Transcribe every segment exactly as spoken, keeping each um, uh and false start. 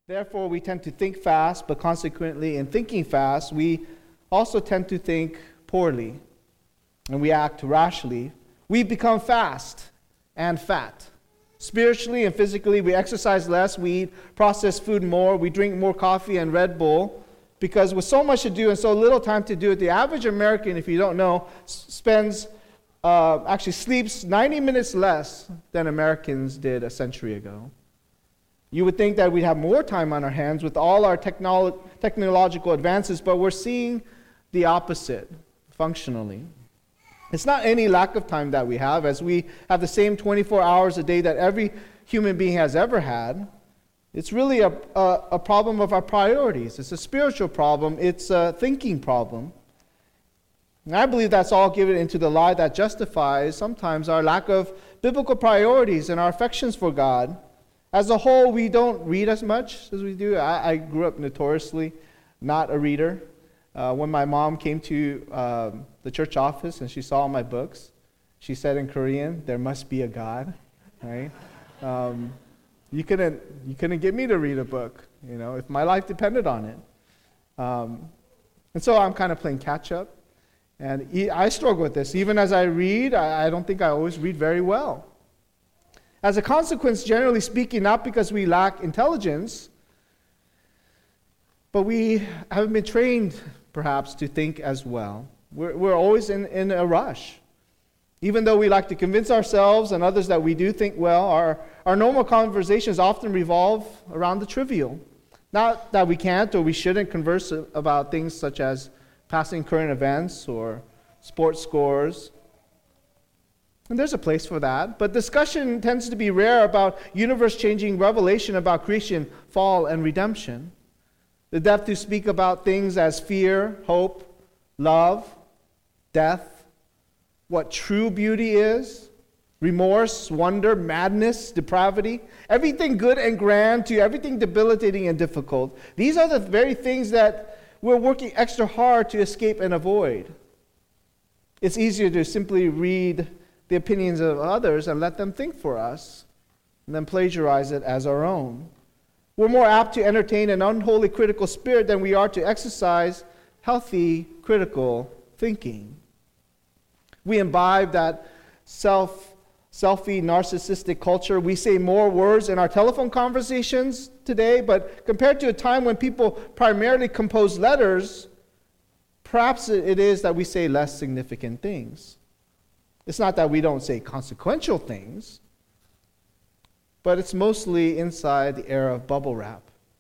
Therefore, we tend to think fast, but consequently, in thinking fast, we also tend to think poorly, and we act rashly. We become fast and fat. Spiritually and physically, we exercise less, we eat processed food more, we drink more coffee and Red Bull, because with so much to do and so little time to do it, the average American, if you don't know, spends, uh, actually sleeps ninety minutes less than Americans did a century ago. You would think that we'd have more time on our hands with all our technolo- technological advances, but we're seeing the opposite, functionally. It's not any lack of time that we have, as we have the same twenty-four hours a day that every human being has ever had. It's really a, a, a problem of our priorities. It's a spiritual problem. It's a thinking problem. And I believe that's all given into the lie that justifies sometimes our lack of biblical priorities and our affections for God. As a whole, we don't read as much as we do. I, I grew up notoriously not a reader. Uh, when my mom came to um, the church office and she saw all my books, she said in Korean, "There must be a God," right? Um, you couldn't, you couldn't get me to read a book, you know, if my life depended on it. Um, and so I'm kind of playing catch up, and e- I struggle with this. Even as I read, I, I don't think I always read very well. As a consequence, generally speaking, not because we lack intelligence, but we haven't been trained, perhaps, to think as well. We're, we're always in, in a rush. Even though we like to convince ourselves and others that we do think well, our, our normal conversations often revolve around the trivial. Not that we can't or we shouldn't converse about things such as passing current events or sports scores. And there's a place for that. But discussion tends to be rare about universe-changing revelation about creation, fall, and redemption. The depth to speak about things as fear, hope, love, death, what true beauty is, remorse, wonder, madness, depravity, everything good and grand to everything debilitating and difficult. These are the very things that we're working extra hard to escape and avoid. It's easier to simply read the opinions of others and let them think for us, and then plagiarize it as our own. We're more apt to entertain an unholy critical spirit than we are to exercise healthy critical thinking. We imbibe that self, selfie, narcissistic culture. We say more words in our telephone conversations today, but compared to a time when people primarily compose letters, perhaps it is that we say less significant things. It's not that we don't say consequential things, but it's mostly inside the era of bubble wrap.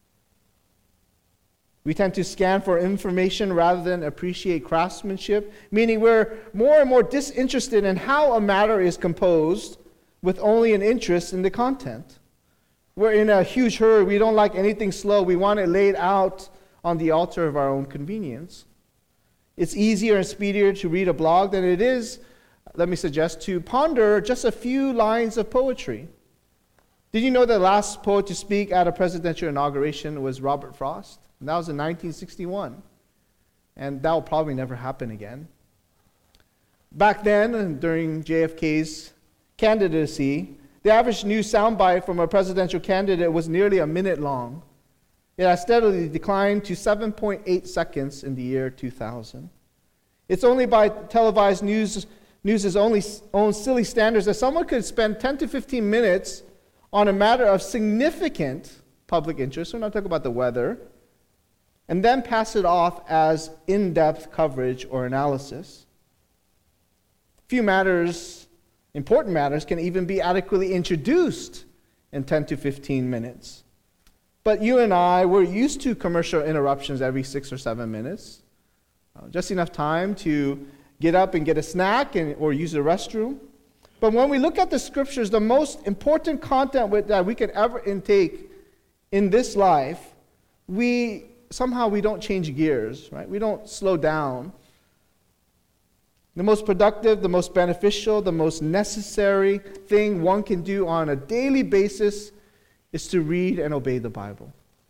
We tend to scan for information rather than appreciate craftsmanship, meaning we're more and more disinterested in how a matter is composed with only an interest in the content. We're in a huge hurry. We don't like anything slow. We want it laid out on the altar of our own convenience. It's easier and speedier to read a blog than it is, let me suggest, to ponder just a few lines of poetry. Did you know the last poet to speak at a presidential inauguration was Robert Frost? And that was in nineteen sixty-one. And that will probably never happen again. Back then, during J F K's candidacy, the average news soundbite from a presidential candidate was nearly a minute long. It has steadily declined to seven point eight seconds in the year two thousand. It's only by televised news, news's only own silly standards that someone could spend ten to fifteen minutes on a matter of significant public interest, we're not talking about the weather, and then pass it off as in-depth coverage or analysis. Few matters, important matters, can even be adequately introduced in ten to fifteen minutes. But you and I, we're used to commercial interruptions every six or seven minutes. Uh, just enough time to get up and get a snack and, or use the restroom. But when we look at the scriptures, the most important content with, that we could ever intake in this life, we somehow we don't change gears, right? We don't slow down. The most productive, the most beneficial, the most necessary thing one can do on a daily basis is to read and obey the Bible.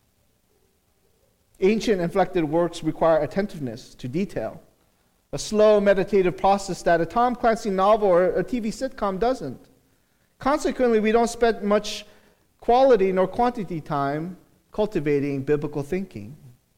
Ancient inflected works require attentiveness to detail, a slow meditative process that a Tom Clancy novel or a T V sitcom doesn't. Consequently, we don't spend much quality nor quantity time cultivating biblical thinking.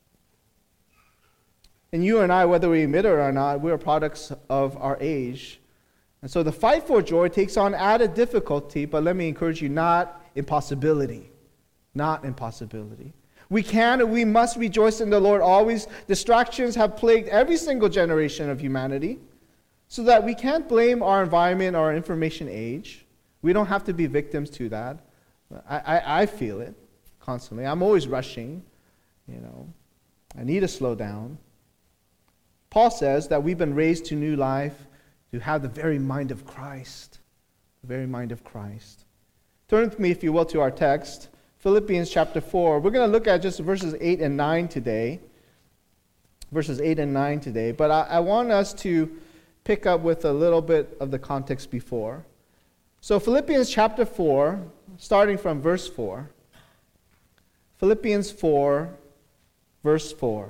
And you and I, whether we admit it or not, we are products of our age. And so the fight for joy takes on added difficulty, but let me encourage you, not impossibility. Not impossibility. We can and we must rejoice in the Lord always. Distractions have plagued every single generation of humanity, so that we can't blame our environment or our information age. We don't have to be victims to that. I, I, I feel it constantly. I'm always rushing. You know, I need to slow down. Paul says that we've been raised to new life to have the very mind of Christ. The very mind of Christ. Turn with me, if you will, to our text, Philippians chapter four. We're going to look at just verses eight and nine today. Verses eight and nine today. But I, I want us to pick up with a little bit of the context before. So Philippians chapter four, starting from verse four. Philippians four, verse four.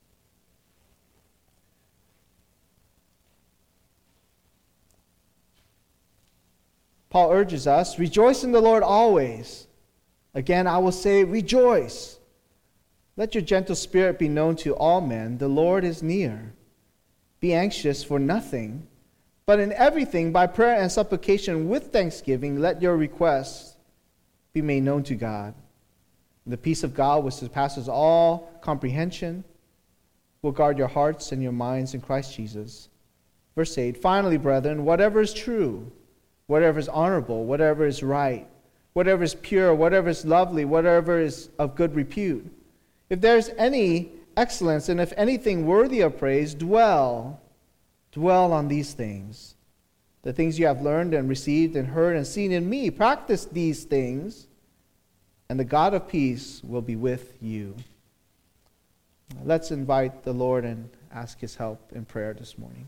Paul urges us, rejoice in the Lord always. Again, I will say, rejoice. Let your gentle spirit be known to all men. The Lord is near. Be anxious for nothing, but in everything, by prayer and supplication with thanksgiving, let your requests be made known to God. And the peace of God, which surpasses all comprehension, will guard your hearts and your minds in Christ Jesus. Verse eight, finally, brethren, whatever is true, whatever is honorable, whatever is right, whatever is pure, whatever is lovely, whatever is of good repute, if there is any excellence, and if anything worthy of praise, dwell, dwell on these things. The things you have learned and received and heard and seen in me, practice these things, and the God of peace will be with you. Let's invite the Lord and ask his help in prayer this morning.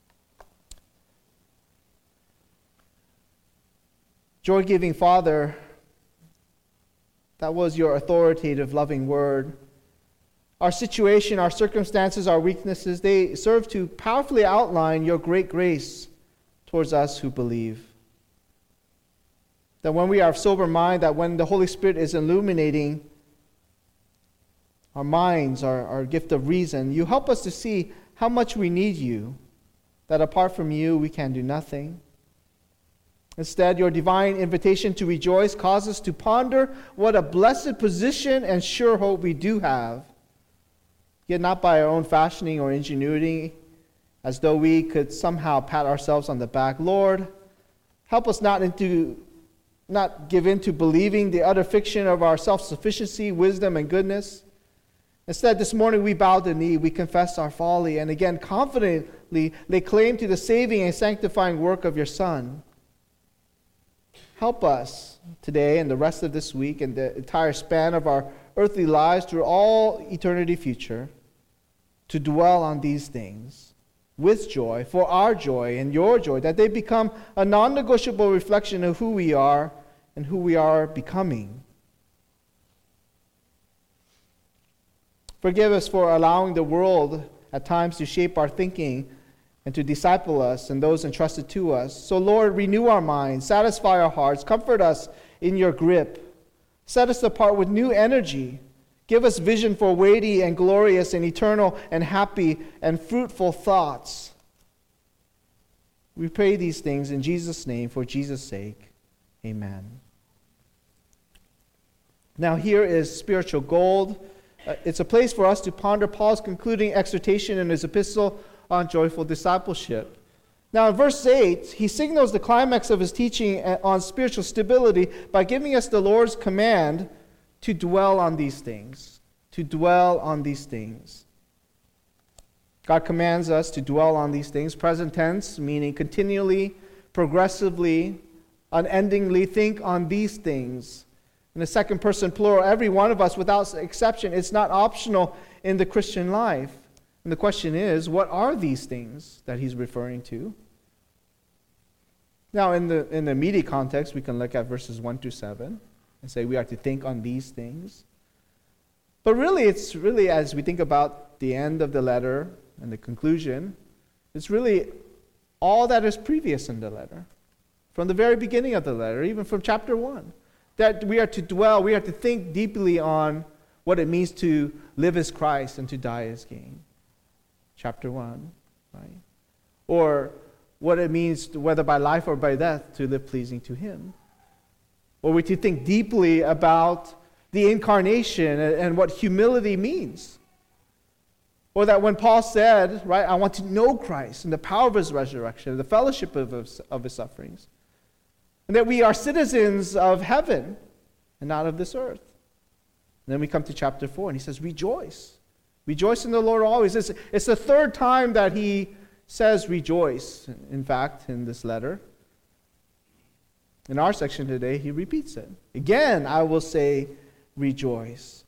Joy-giving Father, that was your authoritative, loving word. Our situation, our circumstances, our weaknesses, they serve to powerfully outline your great grace towards us who believe. That when we are of sober mind, that when the Holy Spirit is illuminating our minds, our, our gift of reason, you help us to see how much we need you, that apart from you we can do nothing. Instead, your divine invitation to rejoice causes us to ponder what a blessed position and sure hope we do have, yet not by our own fashioning or ingenuity, as though we could somehow pat ourselves on the back. Lord, help us not into, not give in to believing the utter fiction of our self-sufficiency, wisdom, and goodness. Instead, this morning we bow the knee, we confess our folly, and again confidently lay claim to the saving and sanctifying work of your Son. Help us today and the rest of this week and the entire span of our earthly lives through all eternity future to dwell on these things with joy, for our joy and your joy, that they become a non-negotiable reflection of who we are and who we are becoming. Forgive us for allowing the world at times to shape our thinking and to disciple us and those entrusted to us. So, Lord, renew our minds, satisfy our hearts, comfort us in your grip. Set us apart with new energy. Give us vision for weighty and glorious and eternal and happy and fruitful thoughts. We pray these things in Jesus' name, for Jesus' sake. Amen. Now here is spiritual gold. Uh, it's a place for us to ponder Paul's concluding exhortation in his epistle on joyful discipleship. Now in verse eight, he signals the climax of his teaching on spiritual stability by giving us the Lord's command to dwell on these things. To dwell on these things. God commands us to dwell on these things, present tense, meaning continually, progressively, unendingly think on these things. In the second person plural, every one of us, without exception, it's not optional in the Christian life. And the question is, what are these things that he's referring to? Now, in the in the immediate context, we can look at verses one through seven and say we are to think on these things. But really, it's really, as we think about the end of the letter and the conclusion, it's really all that is previous in the letter. From the very beginning of the letter, even from chapter one. That we are to dwell, we are to think deeply on what it means to live as Christ and to die as gain. Chapter one, right? Or what it means, to, whether by life or by death, to live pleasing to Him. Or we to think deeply about the incarnation and, and what humility means. Or that when Paul said, right, I want to know Christ and the power of His resurrection, the fellowship of His, of his sufferings, and that we are citizens of heaven and not of this earth. And then we come to chapter four, and he says, rejoice. Rejoice in the Lord always. It's, it's the third time that he says rejoice, in fact, in this letter. In our section today, he repeats it. Again, I will say rejoice.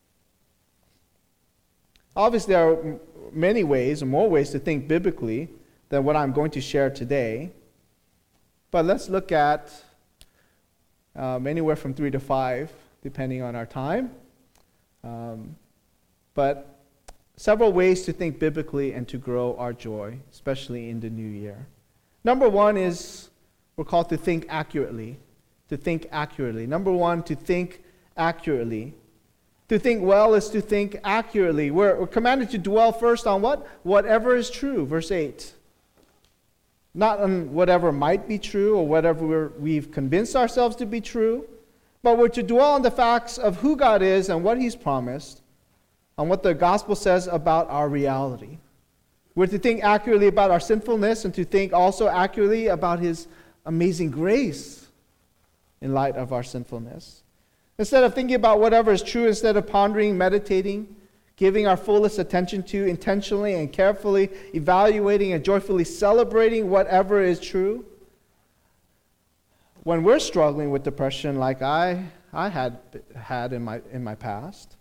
Obviously, there are many ways, or more ways to think biblically than what I'm going to share today. But let's look at um, anywhere from three to five, depending on our time. Um, but several ways to think biblically and to grow our joy, especially in the new year. Number one is we're called to think accurately. To think accurately. Number one, to think accurately. To think well is to think accurately. We're, we're commanded to dwell first on what? Whatever is true, verse eight. Not on whatever might be true or whatever we're, we've convinced ourselves to be true, but we're to dwell on the facts of who God is and what He's promised, on what the gospel says about our reality. We're to think accurately about our sinfulness and to think also accurately about His amazing grace in light of our sinfulness. Instead of thinking about whatever is true, instead of pondering, meditating, giving our fullest attention to, intentionally and carefully evaluating and joyfully celebrating whatever is true, when we're struggling with depression like I, I had had in my, in my past,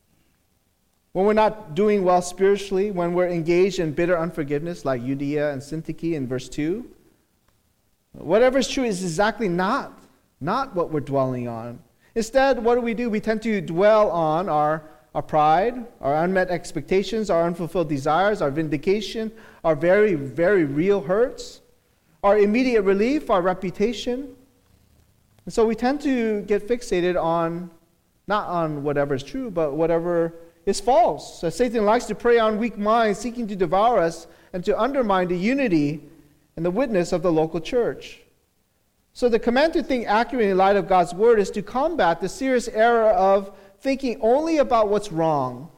when we're not doing well spiritually, when we're engaged in bitter unforgiveness like Euodia and Syntyche in verse two, whatever is true is exactly not, not what we're dwelling on. Instead, what do we do? We tend to dwell on our, our pride, our unmet expectations, our unfulfilled desires, our vindication, our very, very real hurts, our immediate relief, our reputation. And so we tend to get fixated on, not on whatever is true, but whatever is false. So Satan likes to prey on weak minds, seeking to devour us and to undermine the unity and the witness of the local church. So the command to think accurately in light of God's word is to combat the serious error of thinking only about what's wrong,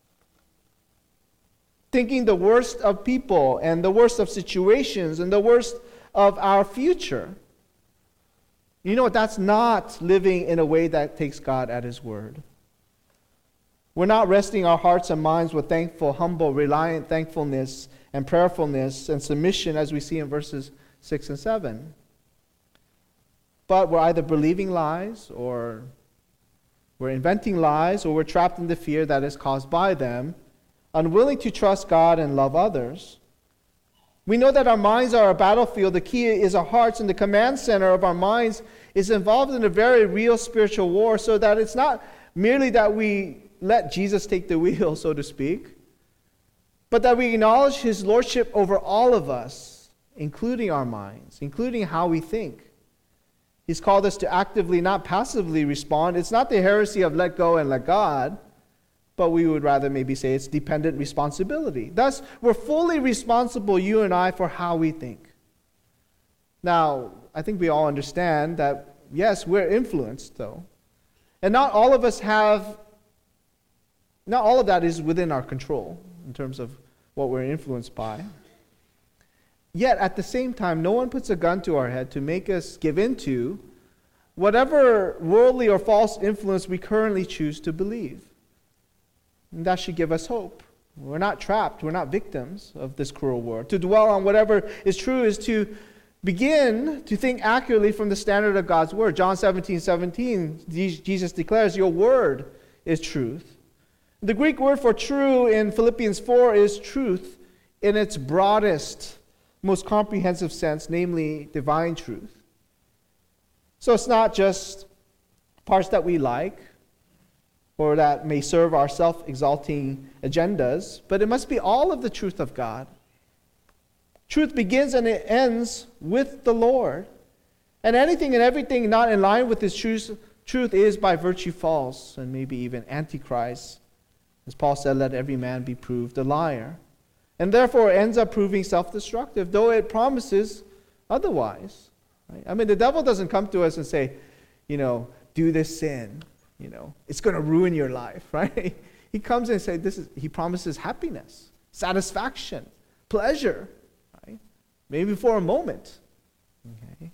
thinking the worst of people and the worst of situations and the worst of our future. You know what? That's not living in a way that takes God at His word. We're not resting our hearts and minds with thankful, humble, reliant thankfulness and prayerfulness and submission as we see in verses six and seven. But we're either believing lies, or we're inventing lies, or we're trapped in the fear that is caused by them, unwilling to trust God and love others. We know that our minds are a battlefield. The key is our hearts, and the command center of our minds is involved in a very real spiritual war, so that it's not merely that we let Jesus take the wheel, so to speak, but that we acknowledge His lordship over all of us, including our minds, including how we think. He's called us to actively, not passively respond. It's not the heresy of let go and let God, but we would rather maybe say it's dependent responsibility. Thus, we're fully responsible, you and I, for how we think. Now, I think we all understand that, yes, we're influenced, though. And not all of us have, not all of that is within our control in terms of what we're influenced by. Yet, at the same time, no one puts a gun to our head to make us give in to whatever worldly or false influence we currently choose to believe. And that should give us hope. We're not trapped. We're not victims of this cruel world. To dwell on whatever is true is to begin to think accurately from the standard of God's word. John seventeen seventeen, Jesus declares, your word is truth. The Greek word for true in Philippians four is truth in its broadest, most comprehensive sense, namely divine truth. So it's not just parts that we like or that may serve our self-exalting agendas, but it must be all of the truth of God. Truth begins and it ends with the Lord. And anything and everything not in line with His truth truth is by virtue false and maybe even antichrist. As Paul said, let every man be proved a liar. And therefore it ends up proving self-destructive, though it promises otherwise. Right? I mean, the devil doesn't come to us and say, you know, do this sin. You know, it's going to ruin your life, right? He comes and says, this is, he promises happiness, satisfaction, pleasure, right? Maybe for a moment. Okay.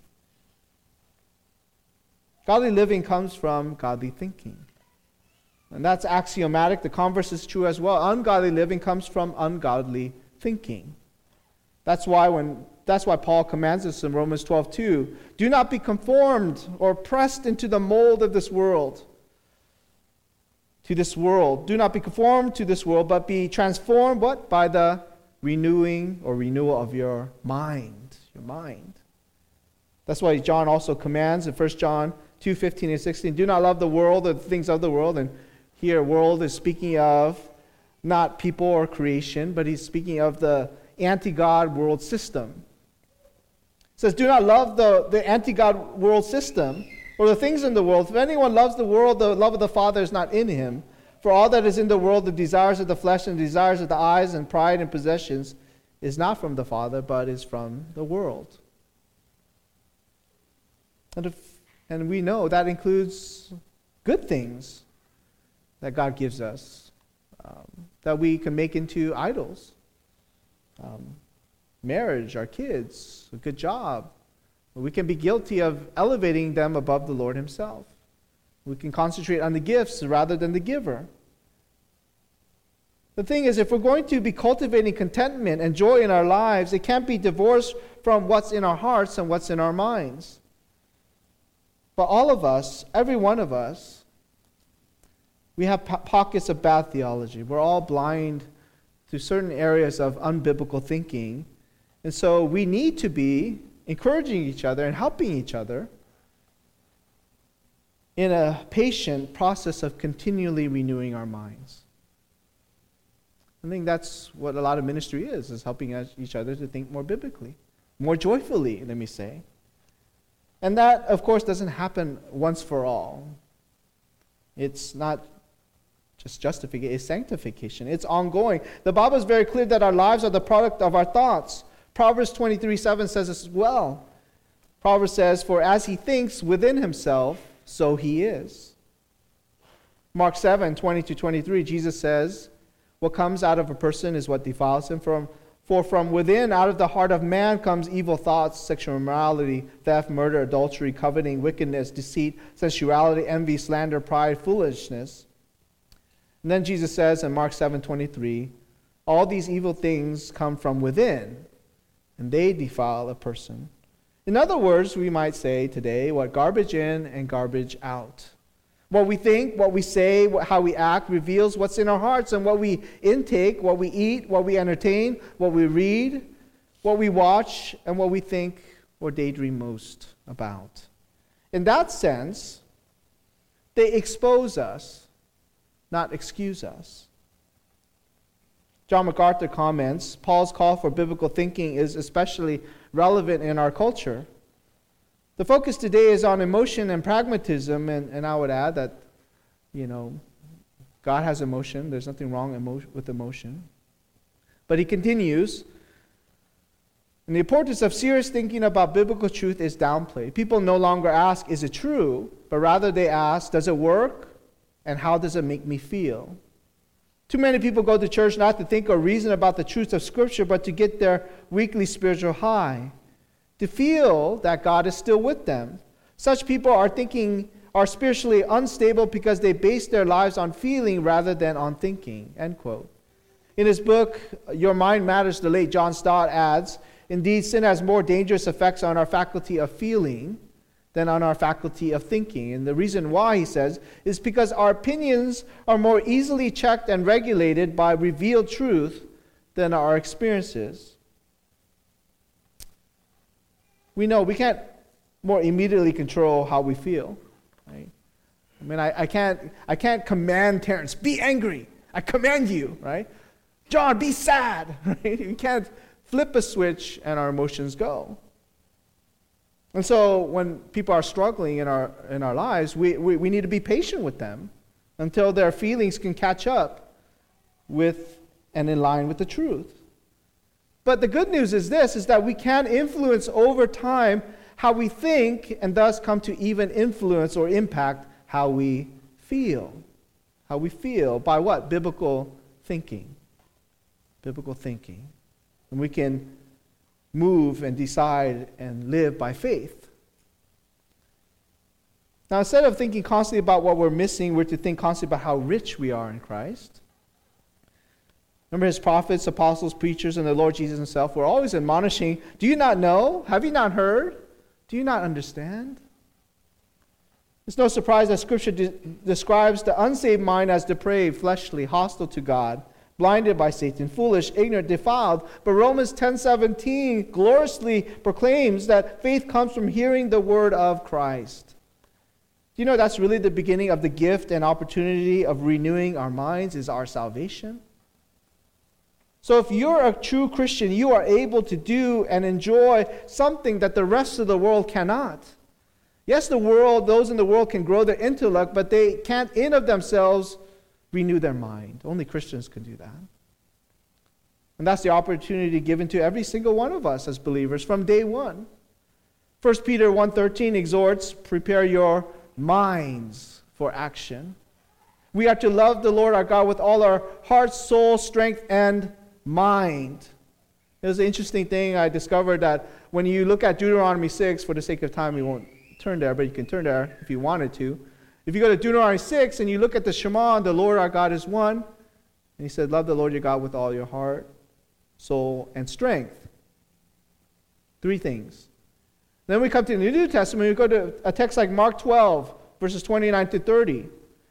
Godly living comes from godly thinking. And that's axiomatic. The converse is true as well. Ungodly living comes from ungodly thinking. That's why when that's why Paul commands us in Romans twelve two, do not be conformed or pressed into the mold of this world. To this world. Do not be conformed to this world, but be transformed what? By the renewing or renewal of your mind. Your mind. That's why John also commands in First John two fifteen and sixteen, do not love the world or the things of the world. And here, world is speaking of not people or creation, but he's speaking of the anti-God world system. It says, do not love the, the anti-God world system or the things in the world. If anyone loves the world, the love of the Father is not in him. For all that is in the world, the desires of the flesh and the desires of the eyes and pride and possessions, is not from the Father, but is from the world. And, if, and we know that includes good things that God gives us, um, that we can make into idols. Um, marriage, our kids, a good job. We can be guilty of elevating them above the Lord himself. We can concentrate on the gifts rather than the giver. The thing is, if we're going to be cultivating contentment and joy in our lives, it can't be divorced from what's in our hearts and what's in our minds. But all of us, every one of us, we have po- pockets of bad theology. We're all blind to certain areas of unbiblical thinking. And so we need to be encouraging each other and helping each other in a patient process of continually renewing our minds. I think that's what a lot of ministry is, is helping us, each other to think more biblically, more joyfully, let me say. And that, of course, doesn't happen once for all. It's not just justification, it's sanctification. It's ongoing. The Bible is very clear that our lives are the product of our thoughts. Proverbs twenty-three seven says this as well. Proverbs says, for as he thinks within himself, so he is. Mark seven twenty to twenty-three, Jesus says, what comes out of a person is what defiles him. From, for from within, out of the heart of man, comes evil thoughts, sexual immorality, theft, murder, adultery, coveting, wickedness, deceit, sensuality, envy, slander, pride, foolishness. And then Jesus says in Mark seven twenty-three, all these evil things come from within, and they defile a person. In other words, we might say today, what garbage in and garbage out. What we think, what we say, what, how we act reveals what's in our hearts, and what we intake, what we eat, what we entertain, what we read, what we watch, and what we think or daydream most about. In that sense, they expose us, not excuse us. John MacArthur comments, Paul's call for biblical thinking is especially relevant in our culture. The focus today is on emotion and pragmatism, and, and I would add that, you know, God has emotion. There's nothing wrong emo- with emotion. But he continues, and the importance of serious thinking about biblical truth is downplayed. People no longer ask, is it true? But rather they ask, does it work? And how does it make me feel? Too many people go to church not to think or reason about the truths of Scripture, but to get their weekly spiritual high, to feel that God is still with them. Such people are thinking, are spiritually unstable because they base their lives on feeling rather than on thinking. End quote. In his book, Your Mind Matters, the late John Stott adds, indeed, sin has more dangerous effects on our faculty of feeling than on our faculty of thinking. And the reason why, he says, is because our opinions are more easily checked and regulated by revealed truth than our experiences. We know we can't more immediately control how we feel. Right? I mean, I, I can't I can't command Terrence, be angry. I command you, right? John, be sad. Right? We can't flip a switch and our emotions go. And so when people are struggling in our in our lives, we, we, we need to be patient with them until their feelings can catch up with and in line with the truth. But the good news is this, is that we can influence over time how we think, and thus come to even influence or impact how we feel. How we feel by what? Biblical thinking. Biblical thinking. And we can move and decide and live by faith. Now, instead of thinking constantly about what we're missing, we're to think constantly about how rich we are in Christ. Remember, his prophets, apostles, preachers, and the Lord Jesus himself were always admonishing, do you not know? Have you not heard? Do you not understand? It's no surprise that Scripture de- describes the unsaved mind as depraved, fleshly, hostile to God, blinded by Satan, foolish, ignorant, defiled. But Romans ten seventeen gloriously proclaims that faith comes from hearing the word of Christ. Do you know that's really the beginning of the gift and opportunity of renewing our minds is our salvation? So if you're a true Christian, you are able to do and enjoy something that the rest of the world cannot. Yes, the world, those in the world can grow their intellect, but they can't in of themselves renew their mind. Only Christians can do that. And that's the opportunity given to every single one of us as believers from day one. First Peter one thirteen exhorts, prepare your minds for action. We are to love the Lord our God with all our heart, soul, strength, and mind. It was an interesting thing. I discovered that when you look at Deuteronomy six, for the sake of time, we won't turn there, but you can turn there if you wanted to. If you go to Deuteronomy six and you look at the Shema, the Lord our God is one, and he said, love the Lord your God with all your heart, soul, and strength. Three things. Then we come to the New Testament, we go to a text like Mark twelve, verses twenty-nine to thirty.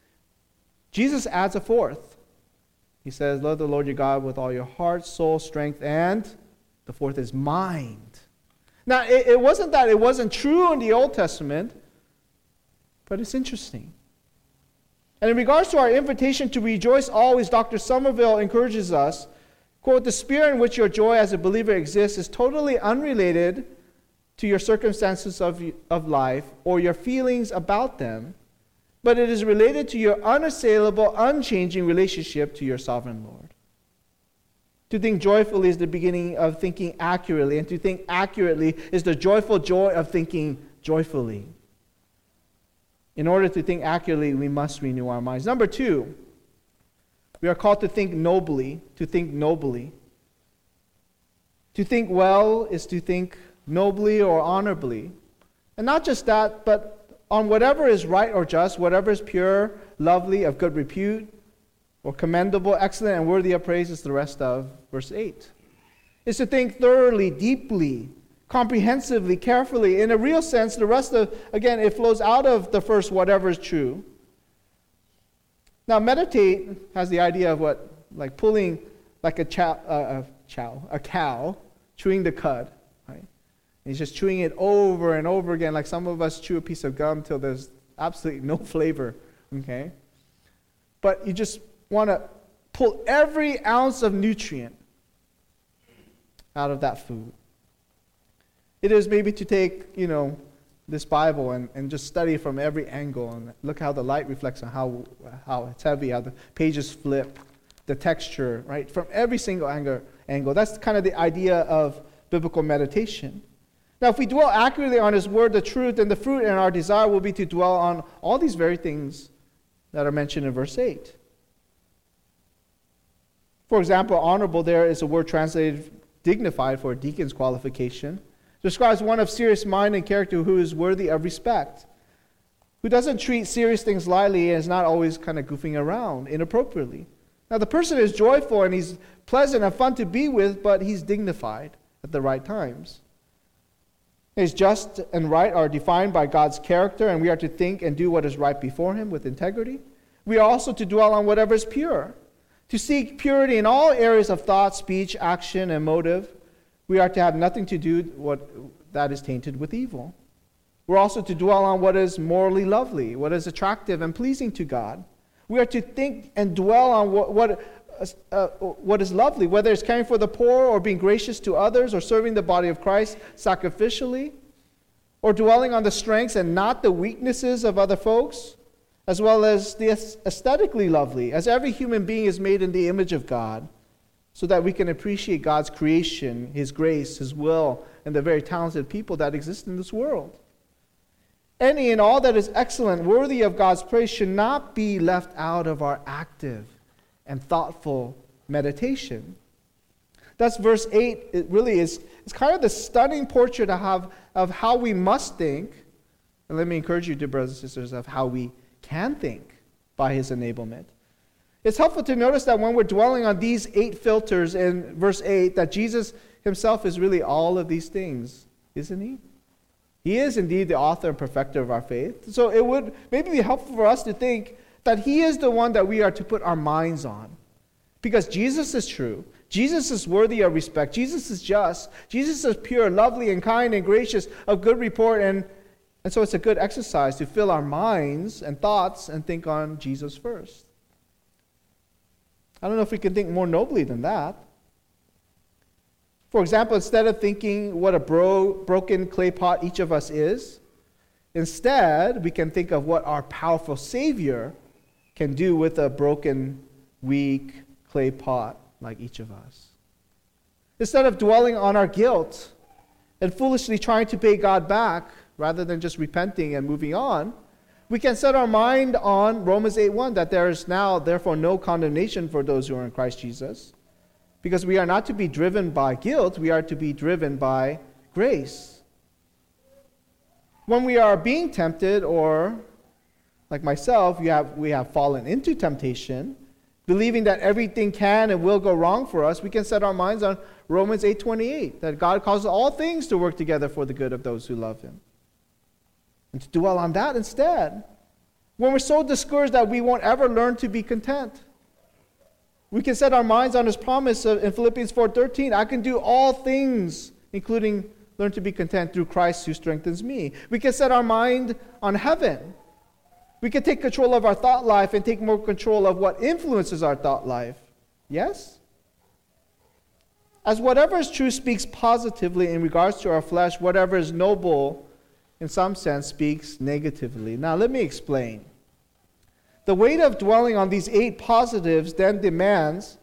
Jesus adds a fourth. He says, love the Lord your God with all your heart, soul, strength, and the fourth is mind. Now, it, it wasn't that it wasn't true in the Old Testament, but it's interesting. And in regards to our invitation to rejoice always, Doctor Somerville encourages us, quote, the spirit in which your joy as a believer exists is totally unrelated to your circumstances of, of life or your feelings about them, but it is related to your unassailable, unchanging relationship to your sovereign Lord. To think joyfully is the beginning of thinking accurately, and to think accurately is the joyful joy of thinking joyfully. In order to think accurately, we must renew our minds. Number two, we are called to think nobly, to think nobly. To think well is to think nobly or honorably. And not just that, but on whatever is right or just, whatever is pure, lovely, of good repute, or commendable, excellent, and worthy of praise is the rest of verse eight. It's to think thoroughly, deeply, comprehensively, carefully. In a real sense, the rest of, again, it flows out of the first whatever is true. Now, meditate has the idea of what, like pulling like a chow, uh, a chow, a cow, chewing the cud, right? And he's just chewing it over and over again, like some of us chew a piece of gum till there's absolutely no flavor, okay? But you just want to pull every ounce of nutrient out of that food. It is maybe to take, you know, this Bible and, and just study from every angle and look how the light reflects on how how it's heavy, how the pages flip, the texture, right? From every single angle. angle. That's kind of the idea of biblical meditation. Now, if we dwell accurately on His Word, the truth, and the fruit, and our desire will be to dwell on all these very things that are mentioned in verse eight. For example, honorable there is a word translated dignified for a deacon's qualification. Describes one of serious mind and character who is worthy of respect, who doesn't treat serious things lightly and is not always kind of goofing around inappropriately. Now, the person is joyful and he's pleasant and fun to be with, but he's dignified at the right times. His just and right are defined by God's character, and we are to think and do what is right before Him with integrity. We are also to dwell on whatever is pure, to seek purity in all areas of thought, speech, action, and motive. We are to have nothing to do what that is tainted with evil. We're also to dwell on what is morally lovely, what is attractive and pleasing to God. We are to think and dwell on what what, uh, what is lovely, whether it's caring for the poor or being gracious to others or serving the body of Christ sacrificially. or dwelling on the strengths and not the weaknesses of other folks, as well as the aesthetically lovely, as every human being is made in the image of God, so that we can appreciate God's creation, His grace, His will, and the very talented people that exist in this world. Any and all that is excellent, worthy of God's praise, should not be left out of our active and thoughtful meditation. That's verse eight. It really is it's kind of the stunning portrait of how, of how we must think. And let me encourage you, dear brothers and sisters, of how we can think by His enablement. It's helpful to notice that when we're dwelling on these eight filters in verse eight, that Jesus Himself is really all of these things, isn't He? He is indeed the author and perfecter of our faith. So it would maybe be helpful for us to think that He is the one that we are to put our minds on. Because Jesus is true. Jesus is worthy of respect. Jesus is just. Jesus is pure, lovely, and kind, and gracious, of good report. And, and so it's a good exercise to fill our minds and thoughts and think on Jesus first. I don't know if we can think more nobly than that. For example, instead of thinking what a bro- broken clay pot each of us is, instead we can think of what our powerful Savior can do with a broken, weak clay pot like each of us. Instead of dwelling on our guilt and foolishly trying to pay God back rather than just repenting and moving on, we can set our mind on Romans eight one, that there is now therefore no condemnation for those who are in Christ Jesus, because we are not to be driven by guilt, we are to be driven by grace. When we are being tempted, or like myself, you have, we have fallen into temptation, believing that everything can and will go wrong for us, we can set our minds on Romans eight twenty-eight, that God causes all things to work together for the good of those who love Him. And to dwell on that instead. When we're so discouraged that we won't ever learn to be content, we can set our minds on His promise in Philippians four thirteen, I can do all things, including learn to be content through Christ who strengthens me. We can set our mind on heaven. We can take control of our thought life and take more control of what influences our thought life. Yes? As whatever is true speaks positively in regards to our flesh, whatever is noble, in some sense, speaks negatively. Now, let me explain. The weight of dwelling on these eight positives then demands,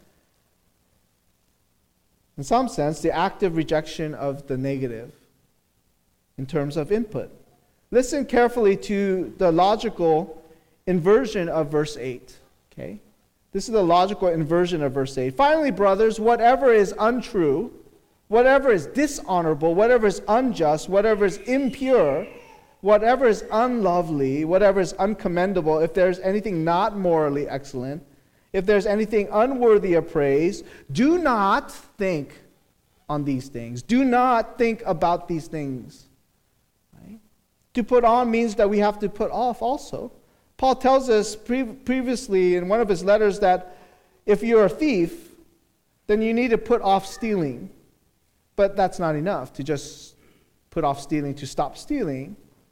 in some sense, the active rejection of the negative in terms of input. Listen carefully to the logical inversion of verse eight. Okay? This is the logical inversion of verse eight. Finally, brothers, whatever is untrue, whatever is dishonorable, whatever is unjust, whatever is impure, whatever is unlovely, whatever is uncommendable, if there's anything not morally excellent, if there's anything unworthy of praise, do not think on these things. Do not think about these things. Right? To put on means that we have to put off also. Paul tells us pre- previously in one of his letters that if you're a thief, then you need to put off stealing. But that's not enough to just put off stealing, to stop stealing.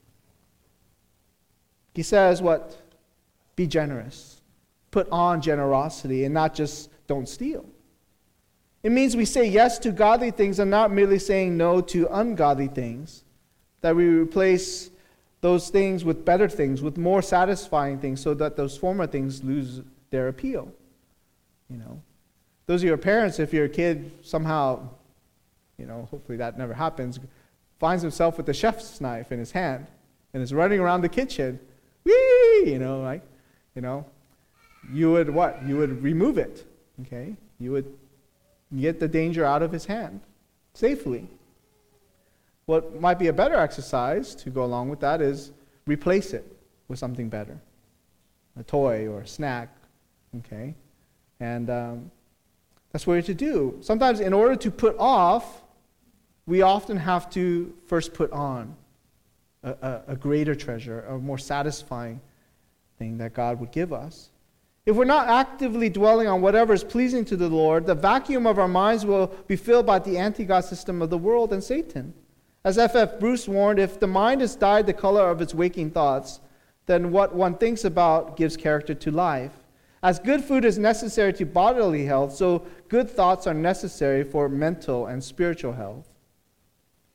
He says what? Be generous. Put on generosity and not just don't steal. It means we say yes to godly things and not merely saying no to ungodly things. That we replace those things with better things, with more satisfying things, so that those former things lose their appeal. You know, those of your parents, if your kid somehow, you know, hopefully that never happens, finds himself with a chef's knife in his hand and is running around the kitchen, whee, you know, like, you know, you would what? You would remove it, okay? You would get the danger out of his hand safely. What might be a better exercise to go along with that is replace it with something better, a toy or a snack, okay? And um, that's what we're to do. Sometimes in order to put off, we often have to first put on a, a, a greater treasure, a more satisfying thing that God would give us. If we're not actively dwelling on whatever is pleasing to the Lord, the vacuum of our minds will be filled by the anti-God system of the world and Satan. As F F Bruce warned, if the mind is dyed the color of its waking thoughts, then what one thinks about gives character to life. As good food is necessary to bodily health, so good thoughts are necessary for mental and spiritual health.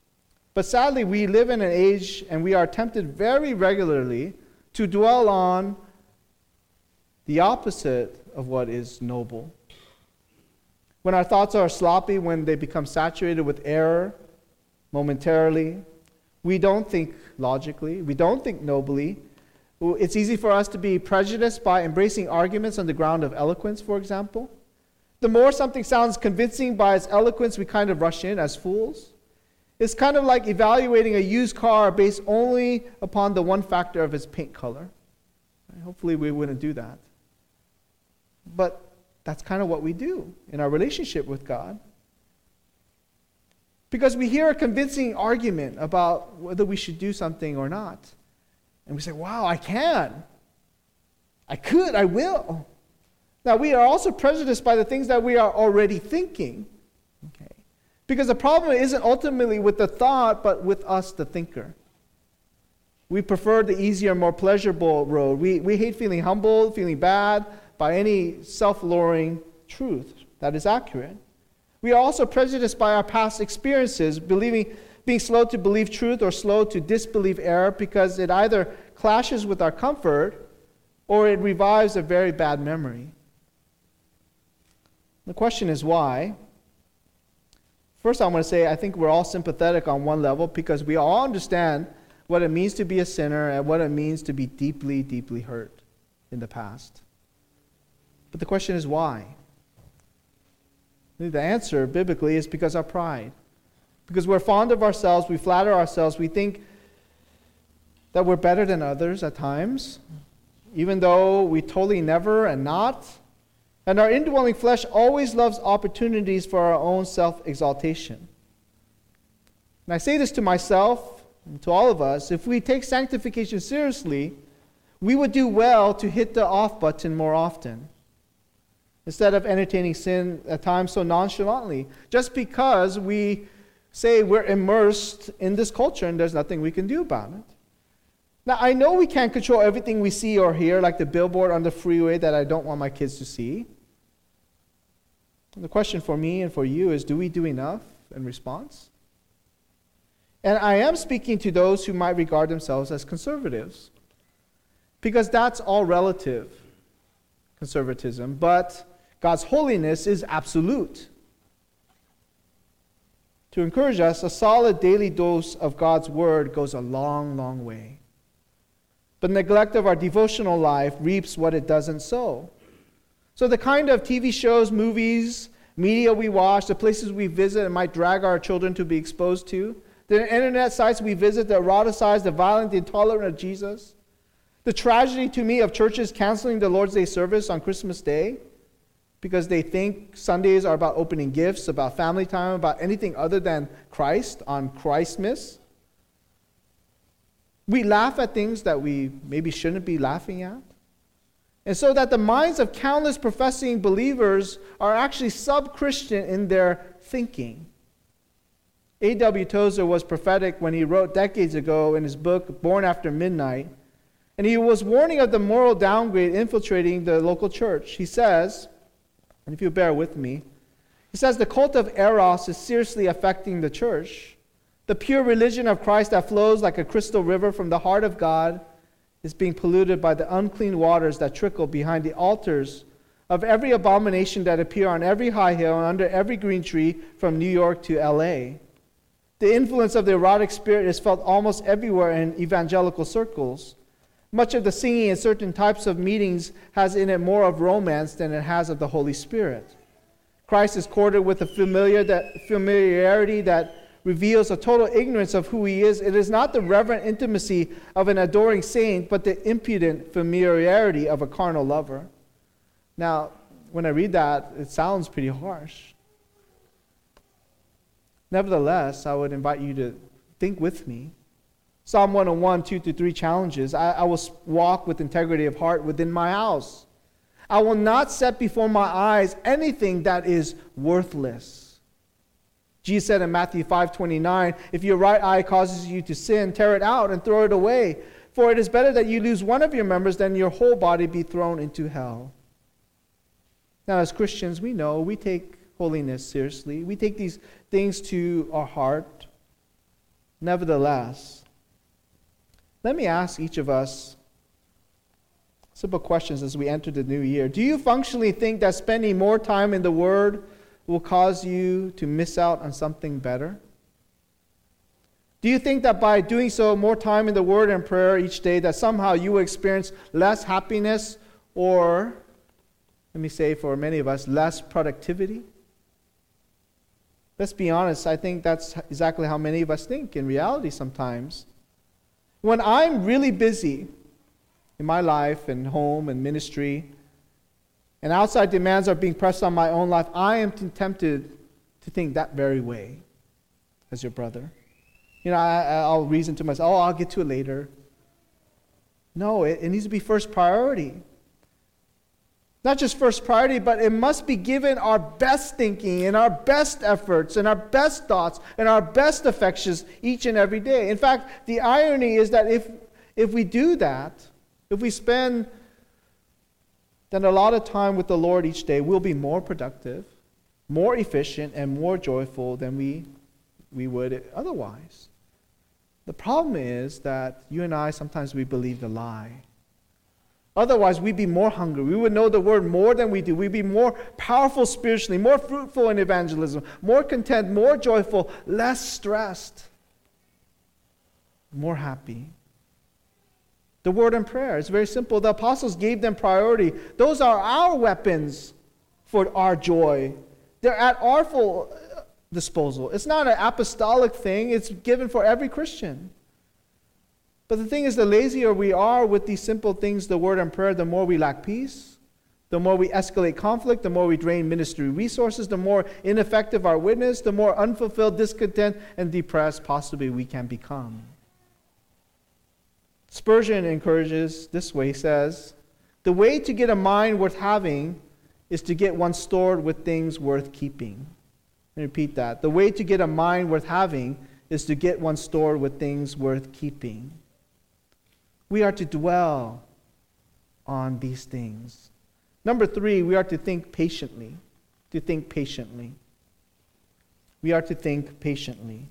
But sadly, we live in an age and we are tempted very regularly to dwell on the opposite of what is noble. When our thoughts are sloppy, when they become saturated with error momentarily, we don't think logically, we don't think nobly. It's easy for us to be prejudiced by embracing arguments on the ground of eloquence, for example. The more something sounds convincing by its eloquence, we kind of rush in as fools. It's kind of like evaluating a used car based only upon the one factor of its paint color. Hopefully we wouldn't do that. But that's kind of what we do in our relationship with God. Because we hear a convincing argument about whether we should do something or not. And we say, wow, I can. I could, I will. Now, we are also prejudiced by the things that we are already thinking. Okay? Because the problem isn't ultimately with the thought, but with us, the thinker. We prefer the easier, more pleasurable road. We, we hate feeling humbled, feeling bad by any self-lowering truth that is accurate. We are also prejudiced by our past experiences, believing, being slow to believe truth or slow to disbelieve error because it either clashes with our comfort or it revives a very bad memory. The question is why? First, I want to say I think we're all sympathetic on one level because we all understand what it means to be a sinner and what it means to be deeply, deeply hurt in the past. But the question is why? The answer, biblically, is because of pride. Because we're fond of ourselves, we flatter ourselves, we think that we're better than others at times, even though we totally never and not. And our indwelling flesh always loves opportunities for our own self-exaltation. And I say this to myself and to all of us, if we take sanctification seriously, we would do well to hit the off button more often, instead of entertaining sin at times so nonchalantly, just because we say we're immersed in this culture and there's nothing we can do about it. Now, I know we can't control everything we see or hear, like the billboard on the freeway that I don't want my kids to see. The question for me and for you is, do we do enough in response? And I am speaking to those who might regard themselves as conservatives, because that's all relative, conservatism, but God's holiness is absolute. To encourage us, a solid daily dose of God's word goes a long, long way. But neglect of our devotional life reaps what it doesn't sow. So the kind of T V shows, movies, media we watch, the places we visit and might drag our children to be exposed to, the internet sites we visit that eroticize the violent, the intolerant of Jesus, the tragedy to me of churches canceling the Lord's Day service on Christmas Day because they think Sundays are about opening gifts, about family time, about anything other than Christ on Christmas. We laugh at things that we maybe shouldn't be laughing at. And so that the minds of countless professing believers are actually sub-Christian in their thinking. A W Tozer was prophetic when he wrote decades ago in his book, Born After Midnight, and he was warning of the moral downgrade infiltrating the local church. He says, and if you bear with me, he says the cult of Eros is seriously affecting the church. The pure religion of Christ that flows like a crystal river from the heart of God is being polluted by the unclean waters that trickle behind the altars of every abomination that appear on every high hill and under every green tree from New York to L A. The influence of the erotic spirit is felt almost everywhere in evangelical circles. Much of the singing in certain types of meetings has in it more of romance than it has of the Holy Spirit. Christ is courted with a familiar that, familiarity that reveals a total ignorance of who he is. It is not the reverent intimacy of an adoring saint, but the impudent familiarity of a carnal lover. Now, when I read that, it sounds pretty harsh. Nevertheless, I would invite you to think with me. Psalm one oh one, two to three challenges. I, I will walk with integrity of heart within my house. I will not set before my eyes anything that is worthless. Jesus said in Matthew five twenty-nine, if your right eye causes you to sin, tear it out and throw it away. For it is better that you lose one of your members than your whole body be thrown into hell. Now, as Christians, we know we take holiness seriously. We take these things to our heart. Nevertheless, let me ask each of us simple questions as we enter the new year. Do you functionally think that spending more time in the Word will cause you to miss out on something better? Do you think that by doing so, more time in the Word and prayer each day, that somehow you will experience less happiness or, let me say for many of us, less productivity? Let's be honest, I think that's exactly how many of us think in reality sometimes. When I'm really busy in my life and home and ministry, and outside demands are being pressed on my own life, I am tempted to think that very way as your brother. You know, I, I'll reason to myself, oh, I'll get to it later. No, it, it needs to be first priority. Not just first priority, but it must be given our best thinking and our best efforts and our best thoughts and our best affections each and every day. In fact, the irony is that if if we do that, if we spend then a lot of time with the Lord each day, we'll be more productive, more efficient, and more joyful than we we would otherwise. The problem is that you and I, sometimes we believe the lie. Otherwise, we'd be more hungry. We would know the Word more than we do. We'd be more powerful spiritually, more fruitful in evangelism, more content, more joyful, less stressed, more happy. The Word and prayer is very simple. The apostles gave them priority. Those are our weapons for our joy. They're at our full disposal. It's not an apostolic thing. It's given for every Christian. But the thing is, the lazier we are with these simple things, the Word and prayer, the more we lack peace, the more we escalate conflict, the more we drain ministry resources, the more ineffective our witness, the more unfulfilled, discontent, and depressed possibly we can become. Spurgeon encourages this way. He says, the way to get a mind worth having is to get one stored with things worth keeping. Let me repeat that. The way to get a mind worth having is to get one stored with things worth keeping. We are to dwell on these things. Number three, we are to think patiently. To think patiently. We are to think patiently.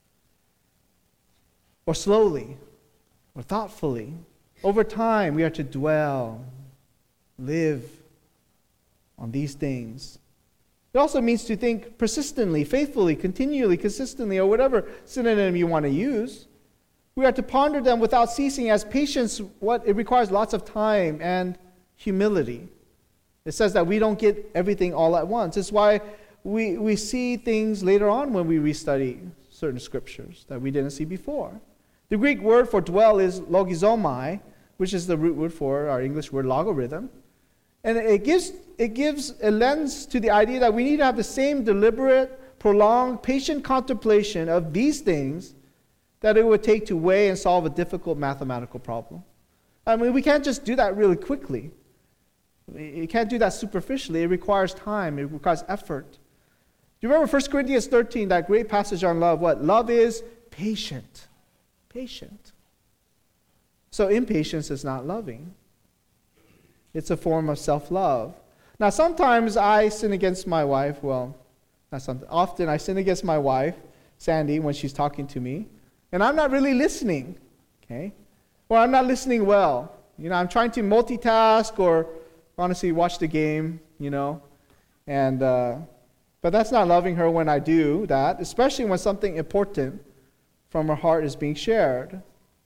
Or slowly. Or thoughtfully. Over time, we are to dwell, live on these things. It also means to think persistently, faithfully, continually, consistently, or whatever synonym you want to use. We are to ponder them without ceasing, as patience, what it requires lots of time and humility. It says that we don't get everything all at once. It's why we, we see things later on when we restudy certain scriptures that we didn't see before. The Greek word for dwell is logizomai, which is the root word for our English word logarithm. And it gives, it gives a lens to the idea that we need to have the same deliberate, prolonged, patient contemplation of these things that it would take to weigh and solve a difficult mathematical problem. I mean, we can't just do that really quickly. You can't do that superficially. It requires time. It requires effort. Do you remember First Corinthians thirteen, that great passage on love? What? Love is patient. Patient. So impatience is not loving. It's a form of self-love. Now, sometimes I sin against my wife. Well, not sometimes. Often I sin against my wife, Sandy, when she's talking to me. And I'm not really listening, okay? Or I'm not listening well. You know, I'm trying to multitask or honestly watch the game, you know. And uh, but that's not loving her when I do that, especially when something important from her heart is being shared.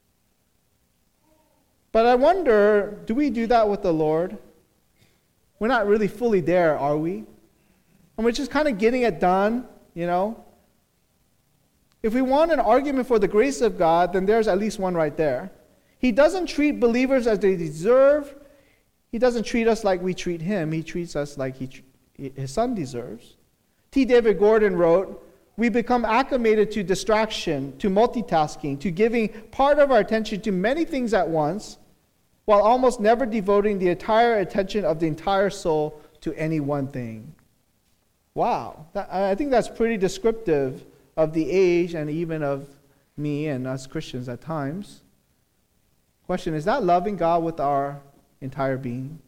But I wonder, do we do that with the Lord? We're not really fully there, are we? And we're just kind of getting it done, you know. If we want an argument for the grace of God, then there's at least one right there. He doesn't treat believers as they deserve. He doesn't treat us like we treat him. He treats us like he, his son deserves. T. David Gordon wrote, we become acclimated to distraction, to multitasking, to giving part of our attention to many things at once, while almost never devoting the entire attention of the entire soul to any one thing. Wow. That, I think that's pretty descriptive of the age and even of me and us Christians at times. Question, is that loving God with our entire being?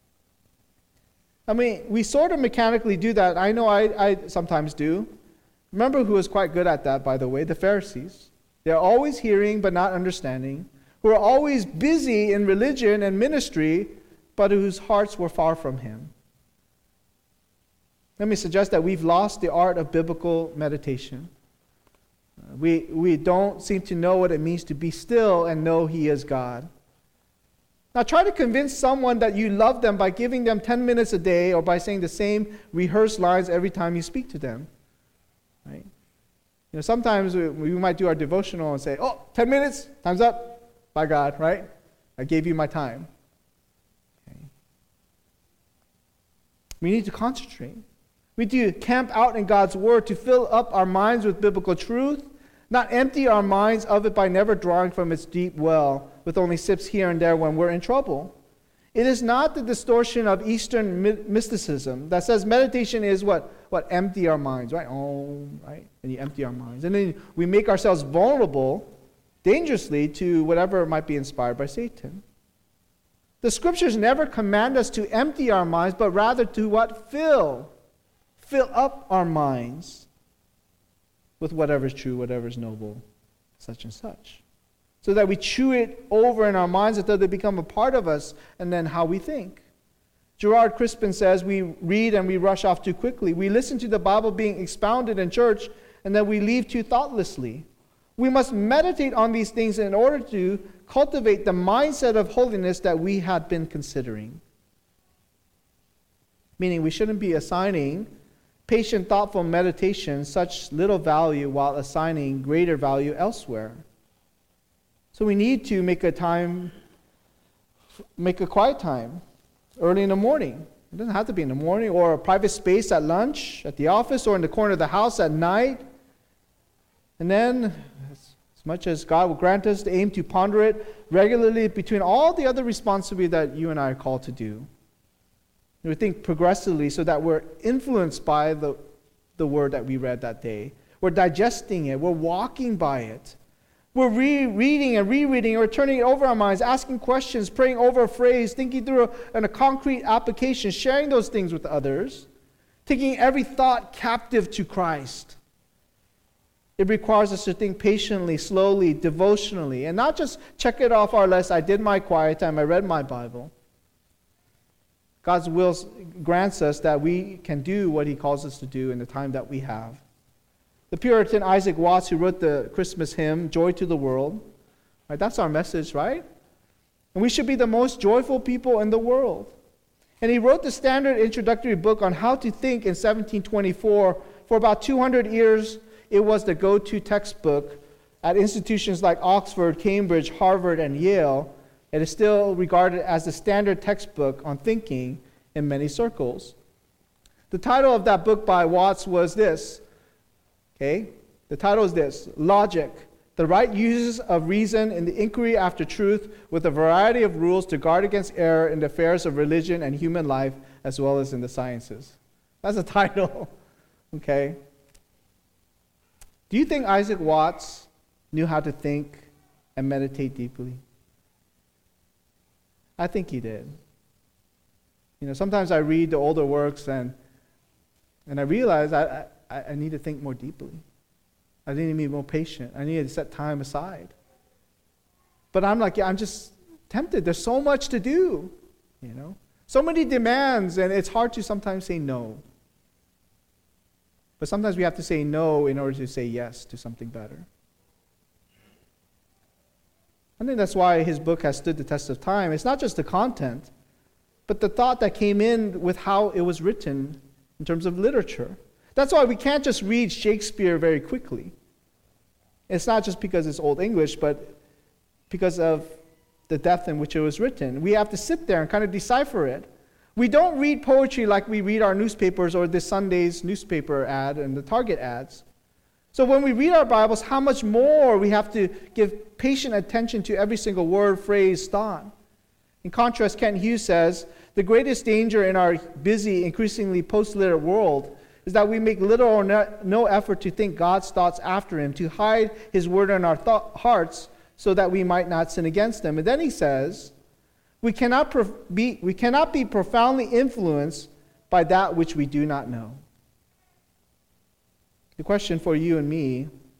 I mean, we sort of mechanically do that. I know I, I sometimes do. Remember who was quite good at that, by the way? The Pharisees. They are always hearing but not understanding, who are always busy in religion and ministry, but whose hearts were far from him. Let me suggest that we've lost the art of biblical meditation. We, we don't seem to know what it means to be still and know he is God. Now try to convince someone that you love them by giving them ten minutes a day or by saying the same rehearsed lines every time you speak to them. Right? You know, sometimes we, we might do our devotional and say, oh, ten minutes, time's up. By God, right? I gave you my time. Okay. We need to concentrate. We need to camp out in God's Word to fill up our minds with biblical truth, not empty our minds of it by never drawing from its deep well with only sips here and there when we're in trouble. It is not the distortion of Eastern mysticism that says meditation is what? What? Empty our minds, right? Oh, right? And you empty our minds. And then we make ourselves vulnerable, dangerously, to whatever might be inspired by Satan. The Scriptures never command us to empty our minds, but rather to what? Fill. Fill up our minds with whatever is true, whatever is noble, such and such. So that we chew it over in our minds until they become a part of us, and then how we think. Gerard Crispin says we read and we rush off too quickly. We listen to the Bible being expounded in church, and then we leave too thoughtlessly. We must meditate on these things in order to cultivate the mindset of holiness that we had been considering. Meaning we shouldn't be assigning patient, thoughtful meditation such little value while assigning greater value elsewhere. So we need to make a time, make a quiet time early in the morning. It doesn't have to be in the morning, or a private space at lunch, at the office, or in the corner of the house at night. And then, as much as God will grant us, to aim to ponder it regularly between all the other responsibilities that you and I are called to do. We think progressively so that we're influenced by the, the word that we read that day. We're digesting it. We're walking by it. We're rereading and rereading, or turning it over our minds, asking questions, praying over a phrase, thinking through a, in a concrete application, sharing those things with others, taking every thought captive to Christ. It requires us to think patiently, slowly, devotionally, and not just check it off our list. I did my quiet time, I read my Bible. God's will grants us that we can do what he calls us to do in the time that we have. The Puritan Isaac Watts, who wrote the Christmas hymn, Joy to the World, right, that's our message, right? And we should be the most joyful people in the world. And he wrote the standard introductory book on how to think in seventeen twenty-four. For about two hundred years, it was the go-to textbook at institutions like Oxford, Cambridge, Harvard, and Yale. It is still regarded as the standard textbook on thinking in many circles. The title of that book by Watts was this. Okay? The title is this: Logic, the right uses of reason in the inquiry after truth, with a variety of rules to guard against error in the affairs of religion and human life, as well as in the sciences. That's the title. Okay? Do you think Isaac Watts knew how to think and meditate deeply? I think he did. You know, sometimes I read the older works and and I realize I, I, I need to think more deeply. I need to be more patient. I need to set time aside. But I'm like, yeah, I'm just tempted. There's so much to do, you know. So many demands, and it's hard to sometimes say no. But sometimes we have to say no in order to say yes to something better. I think that's why his book has stood the test of time. It's not just the content, but the thought that came in with how it was written in terms of literature. That's why we can't just read Shakespeare very quickly. It's not just because it's Old English, but because of the depth in which it was written. We have to sit there and kind of decipher it. We don't read poetry like we read our newspapers or this Sunday's newspaper ad and the Target ads. So when we read our Bibles, how much more we have to give patient attention to every single word, phrase, thought. In contrast, Kent Hughes says, the greatest danger in our busy, increasingly post-literate world is that we make little or no effort to think God's thoughts after him, to hide his word in our th- hearts so that we might not sin against him. And then he says, we cannot prof- be, we cannot be profoundly influenced by that which we do not know. The question for you and me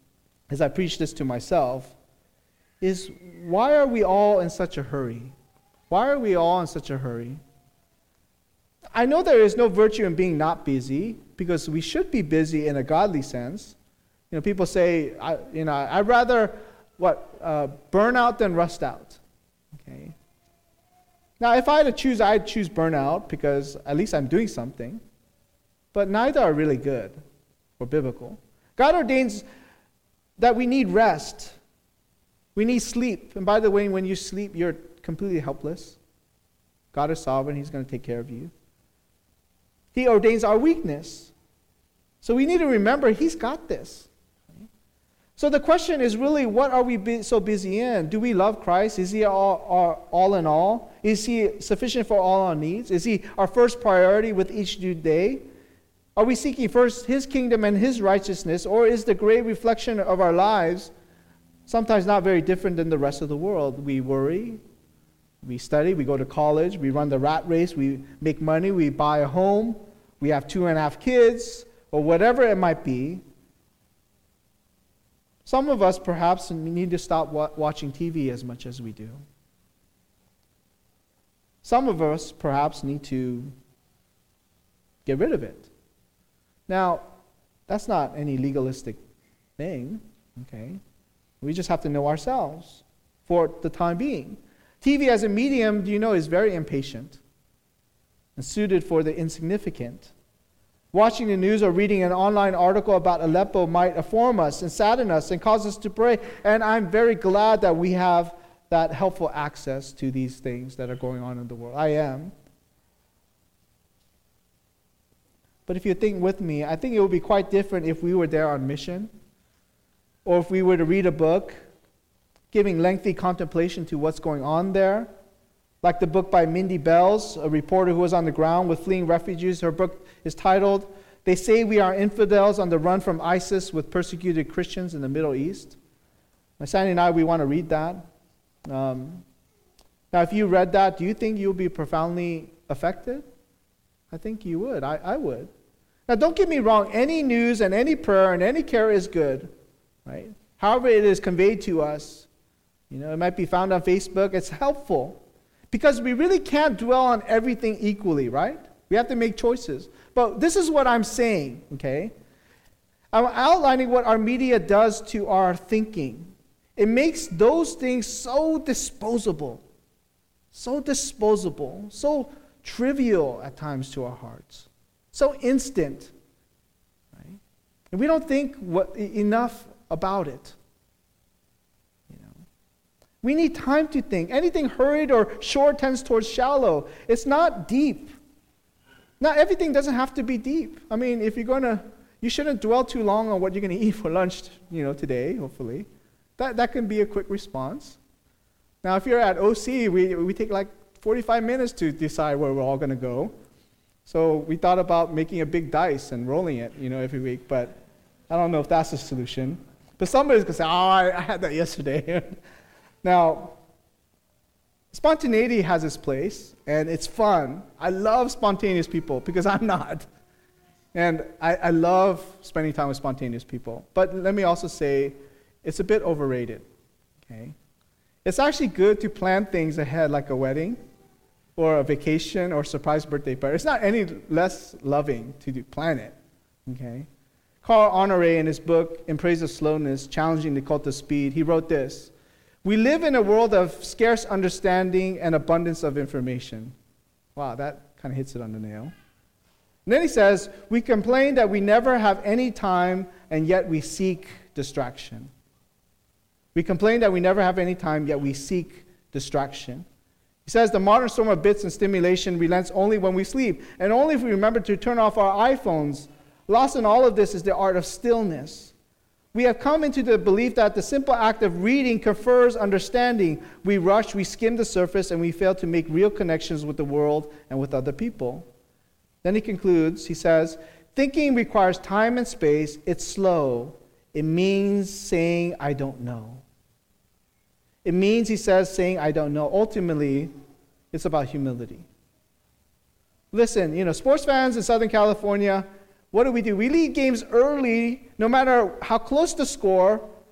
as I preach this to myself, is why are we all in such a hurry? Why are we all in such a hurry? I know there is no virtue in being not busy, because we should be busy in a godly sense. You know, people say, I, you know, I'd rather what uh, burn out than rust out. Okay. Now, if I had to choose, I'd choose burnout because at least I'm doing something. But neither are really good or biblical. God ordains that we need rest. We need sleep. And by the way, when you sleep, you're completely helpless. God is sovereign. He's going to take care of you. He ordains our weakness. So we need to remember He's got this. So the question is really, what are we bu- so busy in? Do we love Christ? Is He all, all, all in all? Is He sufficient for all our needs? Is He our first priority with each new day? Are we seeking first His kingdom and His righteousness, or is the great reflection of our lives sometimes not very different than the rest of the world? We worry, we study, we go to college, we run the rat race, we make money, we buy a home, we have two and a half kids, or whatever it might be. Some of us perhaps need to stop wa- watching T V as much as we do. Some of us perhaps need to get rid of it. Now, that's not any legalistic thing, okay? We just have to know ourselves for the time being. T V as a medium, do you know, is very impatient and suited for the insignificant. Watching the news or reading an online article about Aleppo might inform us and sadden us and cause us to pray. And I'm very glad that we have that helpful access to these things that are going on in the world. I am. But if you think with me, I think it would be quite different if we were there on mission, or if we were to read a book, giving lengthy contemplation to what's going on there. Like the book by Mindy Bells, a reporter who was on the ground with fleeing refugees. Her book is titled, "They Say We Are Infidels on the Run from ISIS with Persecuted Christians in the Middle East." My Sandy and I, we want to read that. Um, now, if you read that, do you think you'll be profoundly affected? I think you would. I, I would. Now, don't get me wrong. Any news and any prayer and any care is good, right? However it is conveyed to us, you know, it might be found on Facebook. It's helpful. Because we really can't dwell on everything equally, right? We have to make choices. But this is what I'm saying, okay? I'm outlining what our media does to our thinking. It makes those things so disposable, so disposable, so trivial at times to our hearts, so instant, right? And we don't think what, enough about it. We need time to think. Anything hurried or short tends towards shallow. It's not deep. Not everything doesn't have to be deep. I mean, if you're going to, you shouldn't dwell too long on what you're going to eat for lunch, you know, today, hopefully. That that can be a quick response. Now, if you're at O C, we, we take like forty-five minutes to decide where we're all going to go. So we thought about making a big dice and rolling it, you know, every week, but I don't know if that's the solution. But somebody's going to say, oh, I, I had that yesterday. Now, spontaneity has its place, and it's fun. I love spontaneous people because I'm not. And I, I love spending time with spontaneous people. But let me also say, it's a bit overrated. Okay? It's actually good to plan things ahead like a wedding or a vacation or surprise birthday party. It's not any less loving to do, plan it. Okay? Carl Honoré, in his book, In Praise of Slowness, Challenging the Cult of Speed, he wrote this: "We live in a world of scarce understanding and abundance of information." Wow, that kind of hits it on the nail. And then he says, "We complain that we never have any time, and yet we seek distraction." We complain that we never have any time, yet we seek distraction. He says, "The modern storm of bits and stimulation relents only when we sleep, and only if we remember to turn off our iPhones. Lost in all of this is the art of stillness. We have come into the belief that the simple act of reading confers understanding. We rush, we skim the surface, and we fail to make real connections with the world and with other people." Then he concludes, he says, "Thinking requires time and space. It's slow. It means saying, I don't know." It means, he says, saying, I don't know. Ultimately, it's about humility. Listen, you know, sports fans in Southern California, what do we do? We lead games early, no matter how close the score,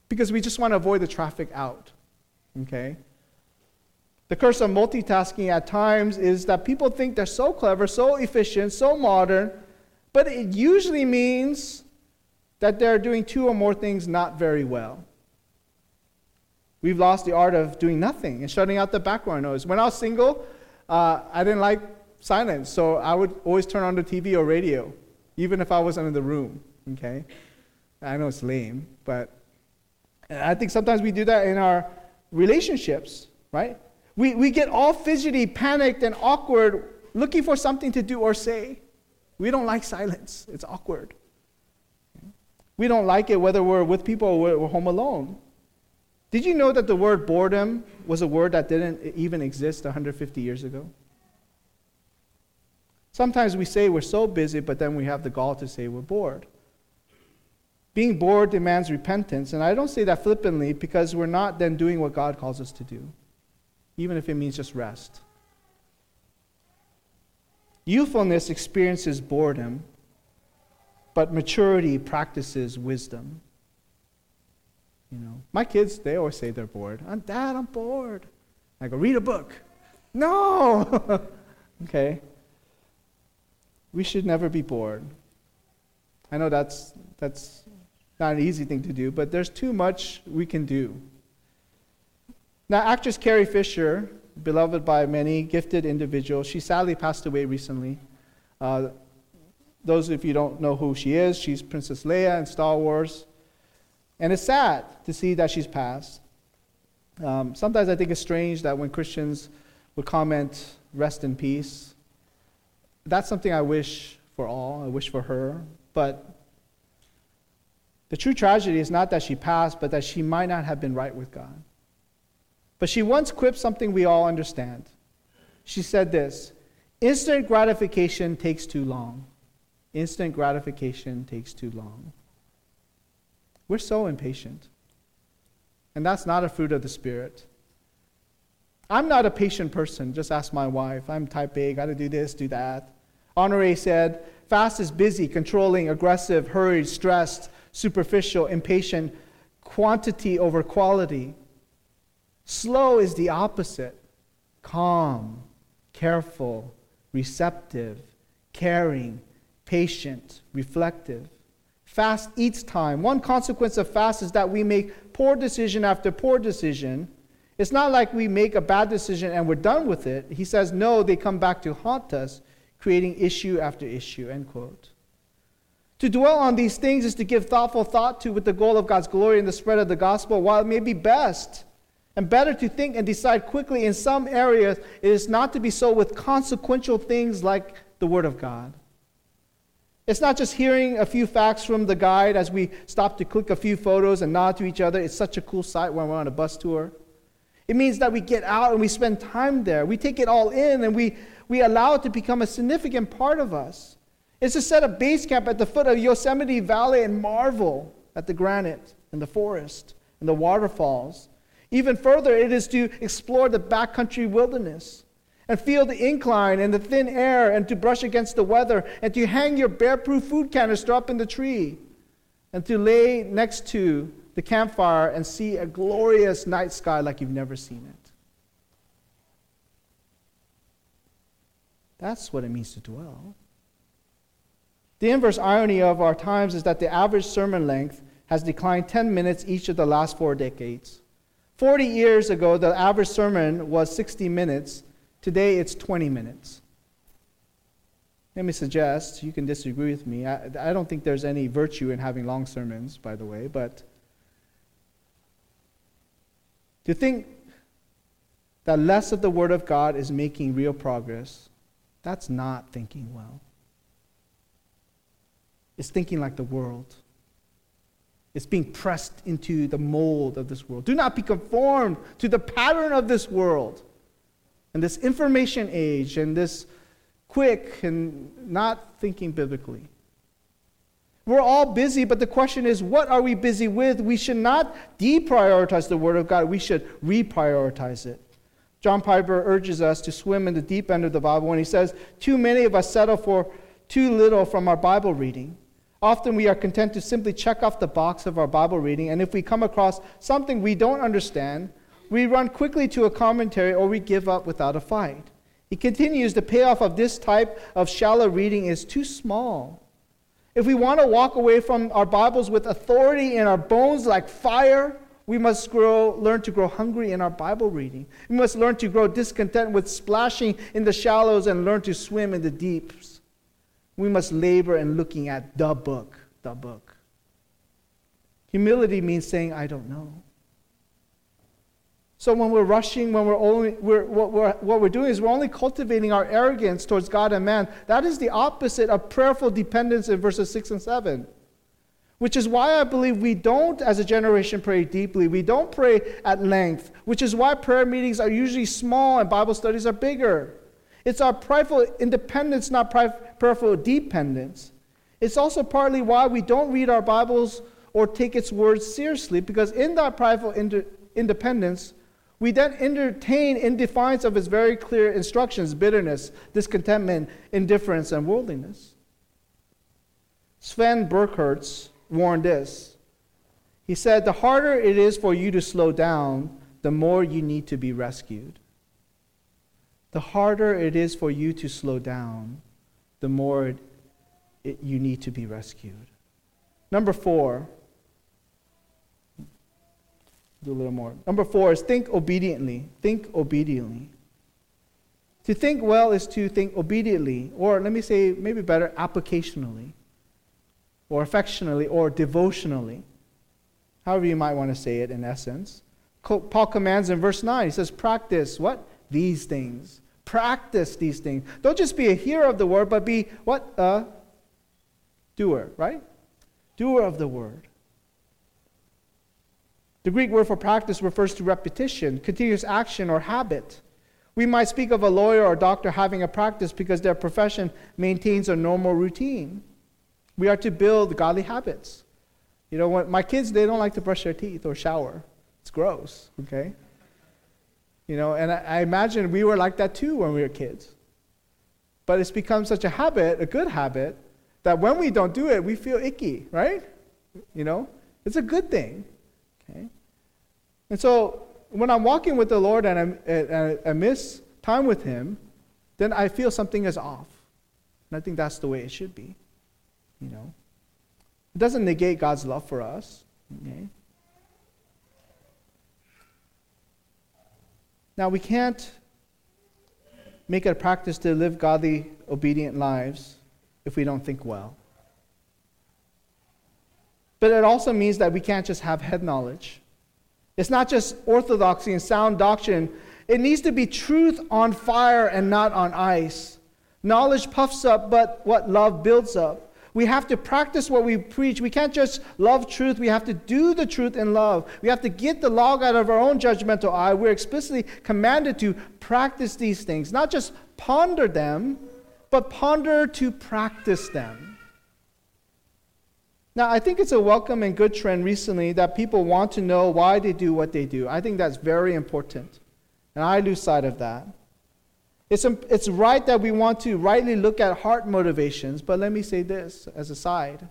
because we just want to avoid the traffic out. Okay? The curse of multitasking at times is that people think they're so clever, so efficient, so modern, but it usually means that they're doing two or more things not very well. We've lost the art of doing nothing and shutting out the background noise. When I was single, uh, I didn't like silence, so I would always turn on the T V or radio, even if I wasn't in the room. Okay? I know it's lame, but I think sometimes we do that in our relationships, right? We we get all fidgety, panicked, and awkward, looking for something to do or say. We don't like silence. It's awkward. We don't like it whether we're with people or we're home alone. Did you know that the word boredom was a word that didn't even exist one hundred fifty years ago? Sometimes we say we're so busy, but then we have the gall to say we're bored. Being bored demands repentance, and I don't say that flippantly because we're not then doing what God calls us to do, even if it means just rest. Youthfulness experiences boredom, but maturity practices wisdom. You know, my kids, they always say they're bored. I'm Dad, I'm bored. I go, read a book. No! Okay. We should never be bored. I know that's that's not an easy thing to do, but there's too much we can do. Now, actress Carrie Fisher, beloved by many, gifted individual, she sadly passed away recently. Uh, those of you who don't know who she is, she's Princess Leia in Star Wars. And it's sad to see that she's passed. Um, sometimes I think it's strange that when Christians would comment, rest in peace, that's something I wish for all, I wish for her. But the true tragedy is not that she passed, but that she might not have been right with God. But she once quipped something we all understand. She said this, instant gratification takes too long. Instant gratification takes too long. We're so impatient. And that's not a fruit of the Spirit. I'm not a patient person. Just ask my wife. I'm type A, got to do this, do that. Honoré said, fast is busy, controlling, aggressive, hurried, stressed, superficial, impatient, quantity over quality. Slow is the opposite. Calm, careful, receptive, caring, patient, reflective. Fast eats time. One consequence of fast is that we make poor decision after poor decision. It's not like we make a bad decision and we're done with it. He says, no, they come back to haunt us, creating issue after issue, end quote. To dwell on these things is to give thoughtful thought to with the goal of God's glory and the spread of the gospel. While it may be best and better to think and decide quickly in some areas, it is not to be so with consequential things like the Word of God. It's not just hearing a few facts from the guide as we stop to click a few photos and nod to each other. It's such a cool sight when we're on a bus tour. It means that we get out and we spend time there. We take it all in and we, we allow it to become a significant part of us. It's to set a base camp at the foot of Yosemite Valley and marvel at the granite and the forest and the waterfalls. Even further, it is to explore the backcountry wilderness and feel the incline and the thin air and to brush against the weather and to hang your bear-proof food canister up in the tree and to lay next to the campfire and see a glorious night sky like you've never seen it. That's what it means to dwell. The inverse irony of our times is that the average sermon length has declined ten minutes each of the last four decades. forty years ago, the average sermon was sixty minutes. Today, it's twenty minutes. Let me suggest, you can disagree with me. I, I don't think there's any virtue in having long sermons, by the way, but to think that less of the Word of God is making real progress, that's not thinking well. It's thinking like the world. It's being pressed into the mold of this world. Do not be conformed to the pattern of this world. And this information age and this quick and not thinking biblically. We're all busy, but the question is, what are we busy with? We should not deprioritize the Word of God. We should reprioritize it. John Piper urges us to swim in the deep end of the Bible when he says, too many of us settle for too little from our Bible reading. Often we are content to simply check off the box of our Bible reading, and if we come across something we don't understand, we run quickly to a commentary or we give up without a fight. He continues, the payoff of this type of shallow reading is too small. If we want to walk away from our Bibles with authority in our bones like fire, we must grow, learn to grow hungry in our Bible reading. We must learn to grow discontent with splashing in the shallows and learn to swim in the deeps. We must labor in looking at the book, the book. Humility means saying, I don't know. So when we're rushing, when we're only, we're, what, we're, what we're doing is we're only cultivating our arrogance towards God and man. That is the opposite of prayerful dependence in verses six and seven. Which is why I believe we don't, as a generation, pray deeply. We don't pray at length. Which is why prayer meetings are usually small and Bible studies are bigger. It's our prideful independence, not prayerful dependence. It's also partly why we don't read our Bibles or take its words seriously, because in that prideful ind- independence, we then entertain in defiance of its very clear instructions, bitterness, discontentment, indifference, and worldliness. Sven Burkhardt warned this. He said, the harder it is for you to slow down, the more you need to be rescued. The harder it is for you to slow down, the more it, it, you need to be rescued. Number four. Do a little more. Number four is think obediently. Think obediently. To think well is to think obediently, or let me say, maybe better, applicationally, or affectionately, or devotionally. However you might want to say it in essence. Paul commands in verse nine, he says, practice what? These things. Practice these things. Don't just be a hearer of the word, but be what? A doer, right? Doer of the word. The Greek word for practice refers to repetition, continuous action, or habit. We might speak of a lawyer or doctor having a practice because their profession maintains a normal routine. We are to build godly habits. You know, when my kids, they don't like to brush their teeth or shower. It's gross, okay? You know, and I, I imagine we were like that too when we were kids. But it's become such a habit, a good habit, that when we don't do it, we feel icky, right? You know, it's a good thing. Okay? And so when I'm walking with the Lord and, I'm, and I miss time with Him, then I feel something is off. And I think that's the way it should be. You know, it doesn't negate God's love for us. Okay? Now, we can't make it a practice to live godly, obedient lives if we don't think well. But it also means that we can't just have head knowledge. It's not just orthodoxy and sound doctrine. It needs to be truth on fire and not on ice. Knowledge puffs up, but what love builds up. We have to practice what we preach. We can't just love truth. We have to do the truth in love. We have to get the log out of our own judgmental eye. We're explicitly commanded to practice these things. Not just ponder them, but ponder to practice them. Now, I think it's a welcome and good trend recently that people want to know why they do what they do. I think that's very important. And I lose sight of that. It's, it's right that we want to rightly look at heart motivations, but let me say this as a side.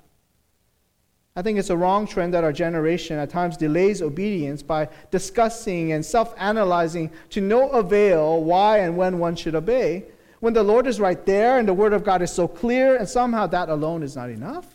I think it's a wrong trend that our generation at times delays obedience by discussing and self-analyzing to no avail why and when one should obey, when the Lord is right there and the Word of God is so clear, and somehow that alone is not enough.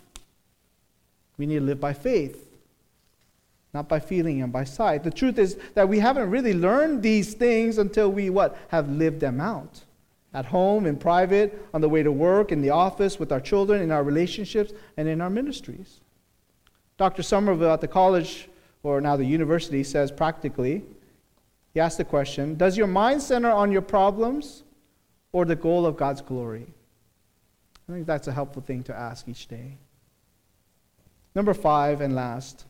We need to live by faith, not by feeling and by sight. The truth is that we haven't really learned these things until we, what, have lived them out. At home, in private, on the way to work, in the office, with our children, in our relationships, and in our ministries. Doctor Somerville at the college, or now the university, says practically, he asked the question, does your mind center on your problems or the goal of God's glory? I think that's a helpful thing to ask each day. Number five and last.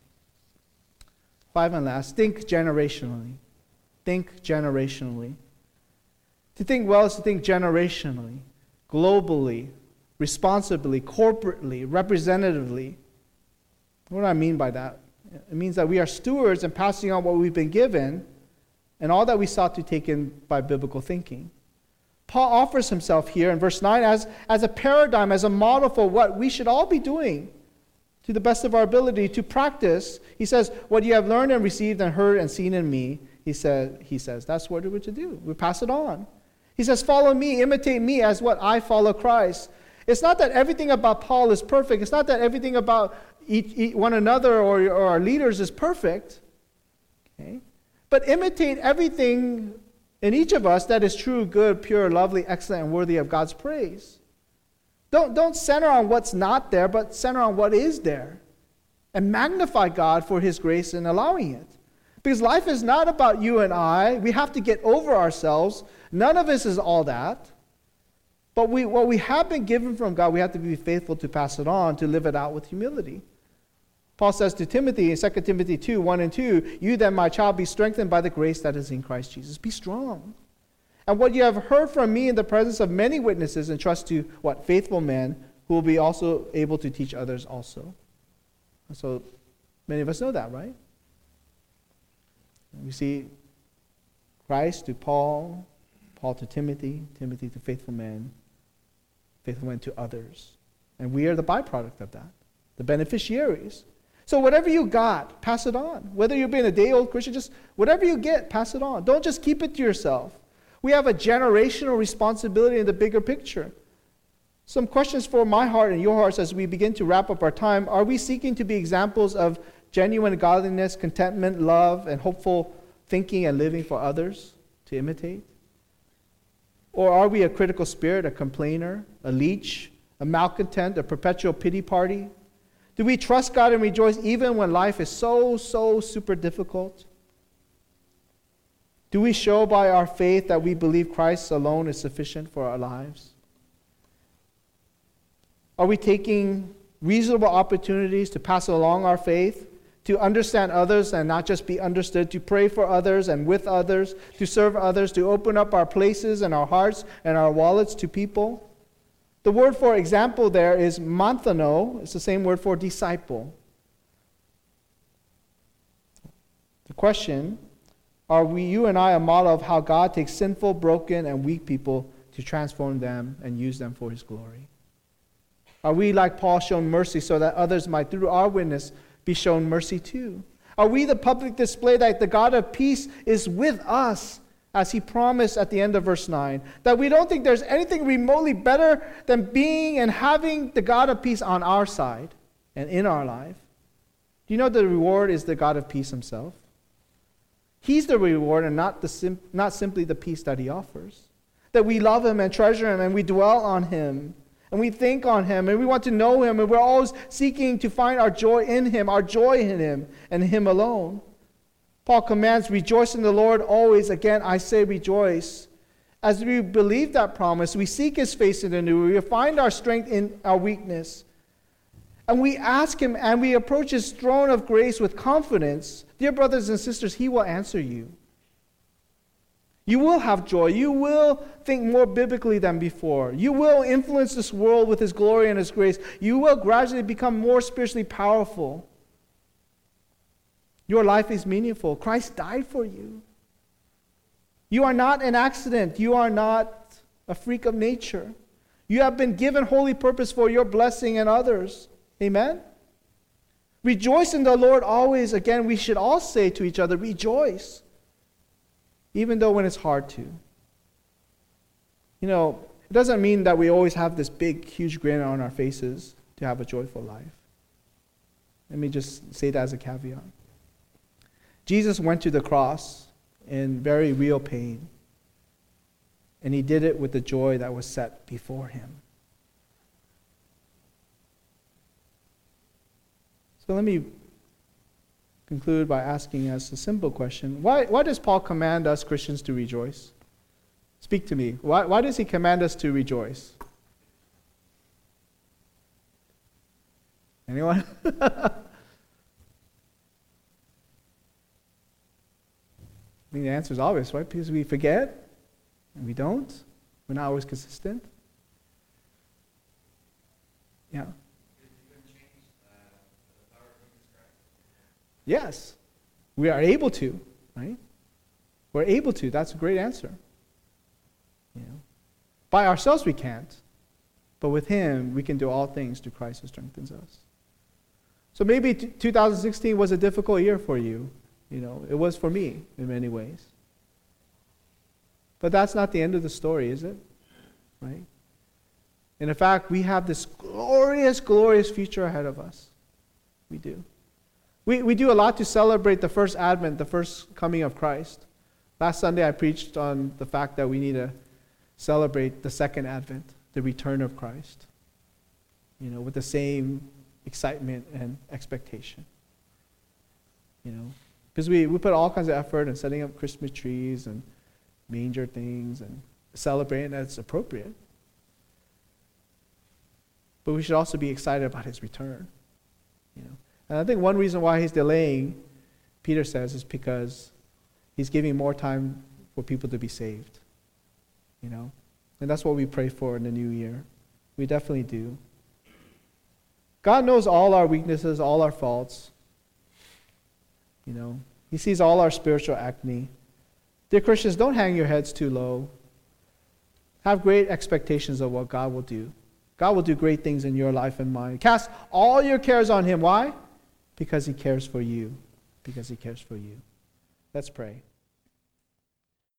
Five and last. Think generationally. Think generationally. To think well is to think generationally, globally, responsibly, corporately, representatively. What do I mean by that? It means that we are stewards and passing on what we've been given and all that we sought to take in by biblical thinking. Paul offers himself here in verse nine as, as a paradigm, as a model for what we should all be doing. to the best of our ability, to practice. He says, what you have learned and received and heard and seen in me, he, said, he says, that's what we're to do. We pass it on. He says, follow me, imitate me as what I follow Christ. It's not that everything about Paul is perfect. It's not that everything about each, each, one another or, or our leaders is perfect. Okay? But imitate everything in each of us that is true, good, pure, lovely, excellent, and worthy of God's praise. Don't, don't center on what's not there, but center on what is there. And magnify God for his grace in allowing it. Because life is not about you and I. We have to get over ourselves. None of us is all that. But we, what we have been given from God, we have to be faithful to pass it on, to live it out with humility. Paul says to Timothy in Second Timothy two, one and two, you then, my child, be strengthened by the grace that is in Christ Jesus. Be strong. And what you have heard from me in the presence of many witnesses, entrust to what? Faithful men who will be also able to teach others also. And so many of us know that, right? We see Christ to Paul, Paul to Timothy, Timothy to faithful men, faithful men to others. And we are the byproduct of that, the beneficiaries. So whatever you got, pass it on. Whether you're being a day-old Christian, just whatever you get, pass it on. Don't just keep it to yourself. We have a generational responsibility in the bigger picture. Some questions for my heart and your hearts as we begin to wrap up our time. Are we seeking to be examples of genuine godliness, contentment, love, and hopeful thinking and living for others to imitate? Or are we a critical spirit, a complainer, a leech, a malcontent, a perpetual pity party? Do we trust God and rejoice even when life is so, so super difficult? Do we show by our faith that we believe Christ alone is sufficient for our lives? Are we taking reasonable opportunities to pass along our faith, to understand others and not just be understood, to pray for others and with others, to serve others, to open up our places and our hearts and our wallets to people? The word for example there is manthano. It's the same word for disciple. The question, are we, you and I, a model of how God takes sinful, broken, and weak people to transform them and use them for his glory? Are we, like Paul, shown mercy so that others might, through our witness, be shown mercy too? Are we the public display that the God of peace is with us, as he promised at the end of verse nine? That we don't think there's anything remotely better than being and having the God of peace on our side and in our life. Do you know the reward is the God of peace himself? He's the reward and not, the sim- not simply the peace that he offers. That we love him and treasure him and we dwell on him. And we think on him, and we want to know him, and we're always seeking to find our joy in him, our joy in him, and him alone. Paul commands, rejoice in the Lord always. Again, I say rejoice. As we believe that promise, we seek his face in the new. We find our strength in our weakness. And we ask him, and we approach his throne of grace with confidence. Dear brothers and sisters, he will answer you. You will have joy. You will think more biblically than before. You will influence this world with his glory and his grace. You will gradually become more spiritually powerful. Your life is meaningful. Christ died for you. You are not an accident. You are not a freak of nature. You have been given holy purpose for your blessing and others. Amen? Rejoice in the Lord always. Again, we should all say to each other, rejoice. Even though when it's hard to. You know, it doesn't mean that we always have this big, huge grin on our faces to have a joyful life. Let me just say that as a caveat. Jesus went to the cross in very real pain. And he did it with the joy that was set before him. So let me conclude by asking us a simple question. Why, why does Paul command us Christians to rejoice? Speak to me. Why, why does he command us to rejoice? Anyone? I think the answer is obvious, right? Because we forget, and we don't. We're not always consistent. Yeah. Yes, we are able to, right? We're able to. That's a great answer. You know, by ourselves we can't, but with him we can do all things through Christ who strengthens us. So maybe t- two thousand sixteen was a difficult year for you. You know, it was for me in many ways. But that's not the end of the story, is it? Right? And in fact, we have this glorious, glorious future ahead of us. We do. We, we do a lot to celebrate the first advent, the first coming of Christ. Last Sunday I preached on the fact that we need to celebrate the second advent, the return of Christ. You know, with the same excitement and expectation. You know, because we, we put all kinds of effort in setting up Christmas trees and manger things and celebrating as appropriate. But we should also be excited about his return. You know, and I think one reason why he's delaying, Peter says, is because he's giving more time for people to be saved. You know, and that's what we pray for in the new year. We definitely do. God knows all our weaknesses, all our faults. You know, he sees all our spiritual acne. Dear Christians, don't hang your heads too low. Have great expectations of what God will do. God will do great things in your life and mine. Cast all your cares on him. Why? Because he cares for you. Because he cares for you. Let's pray.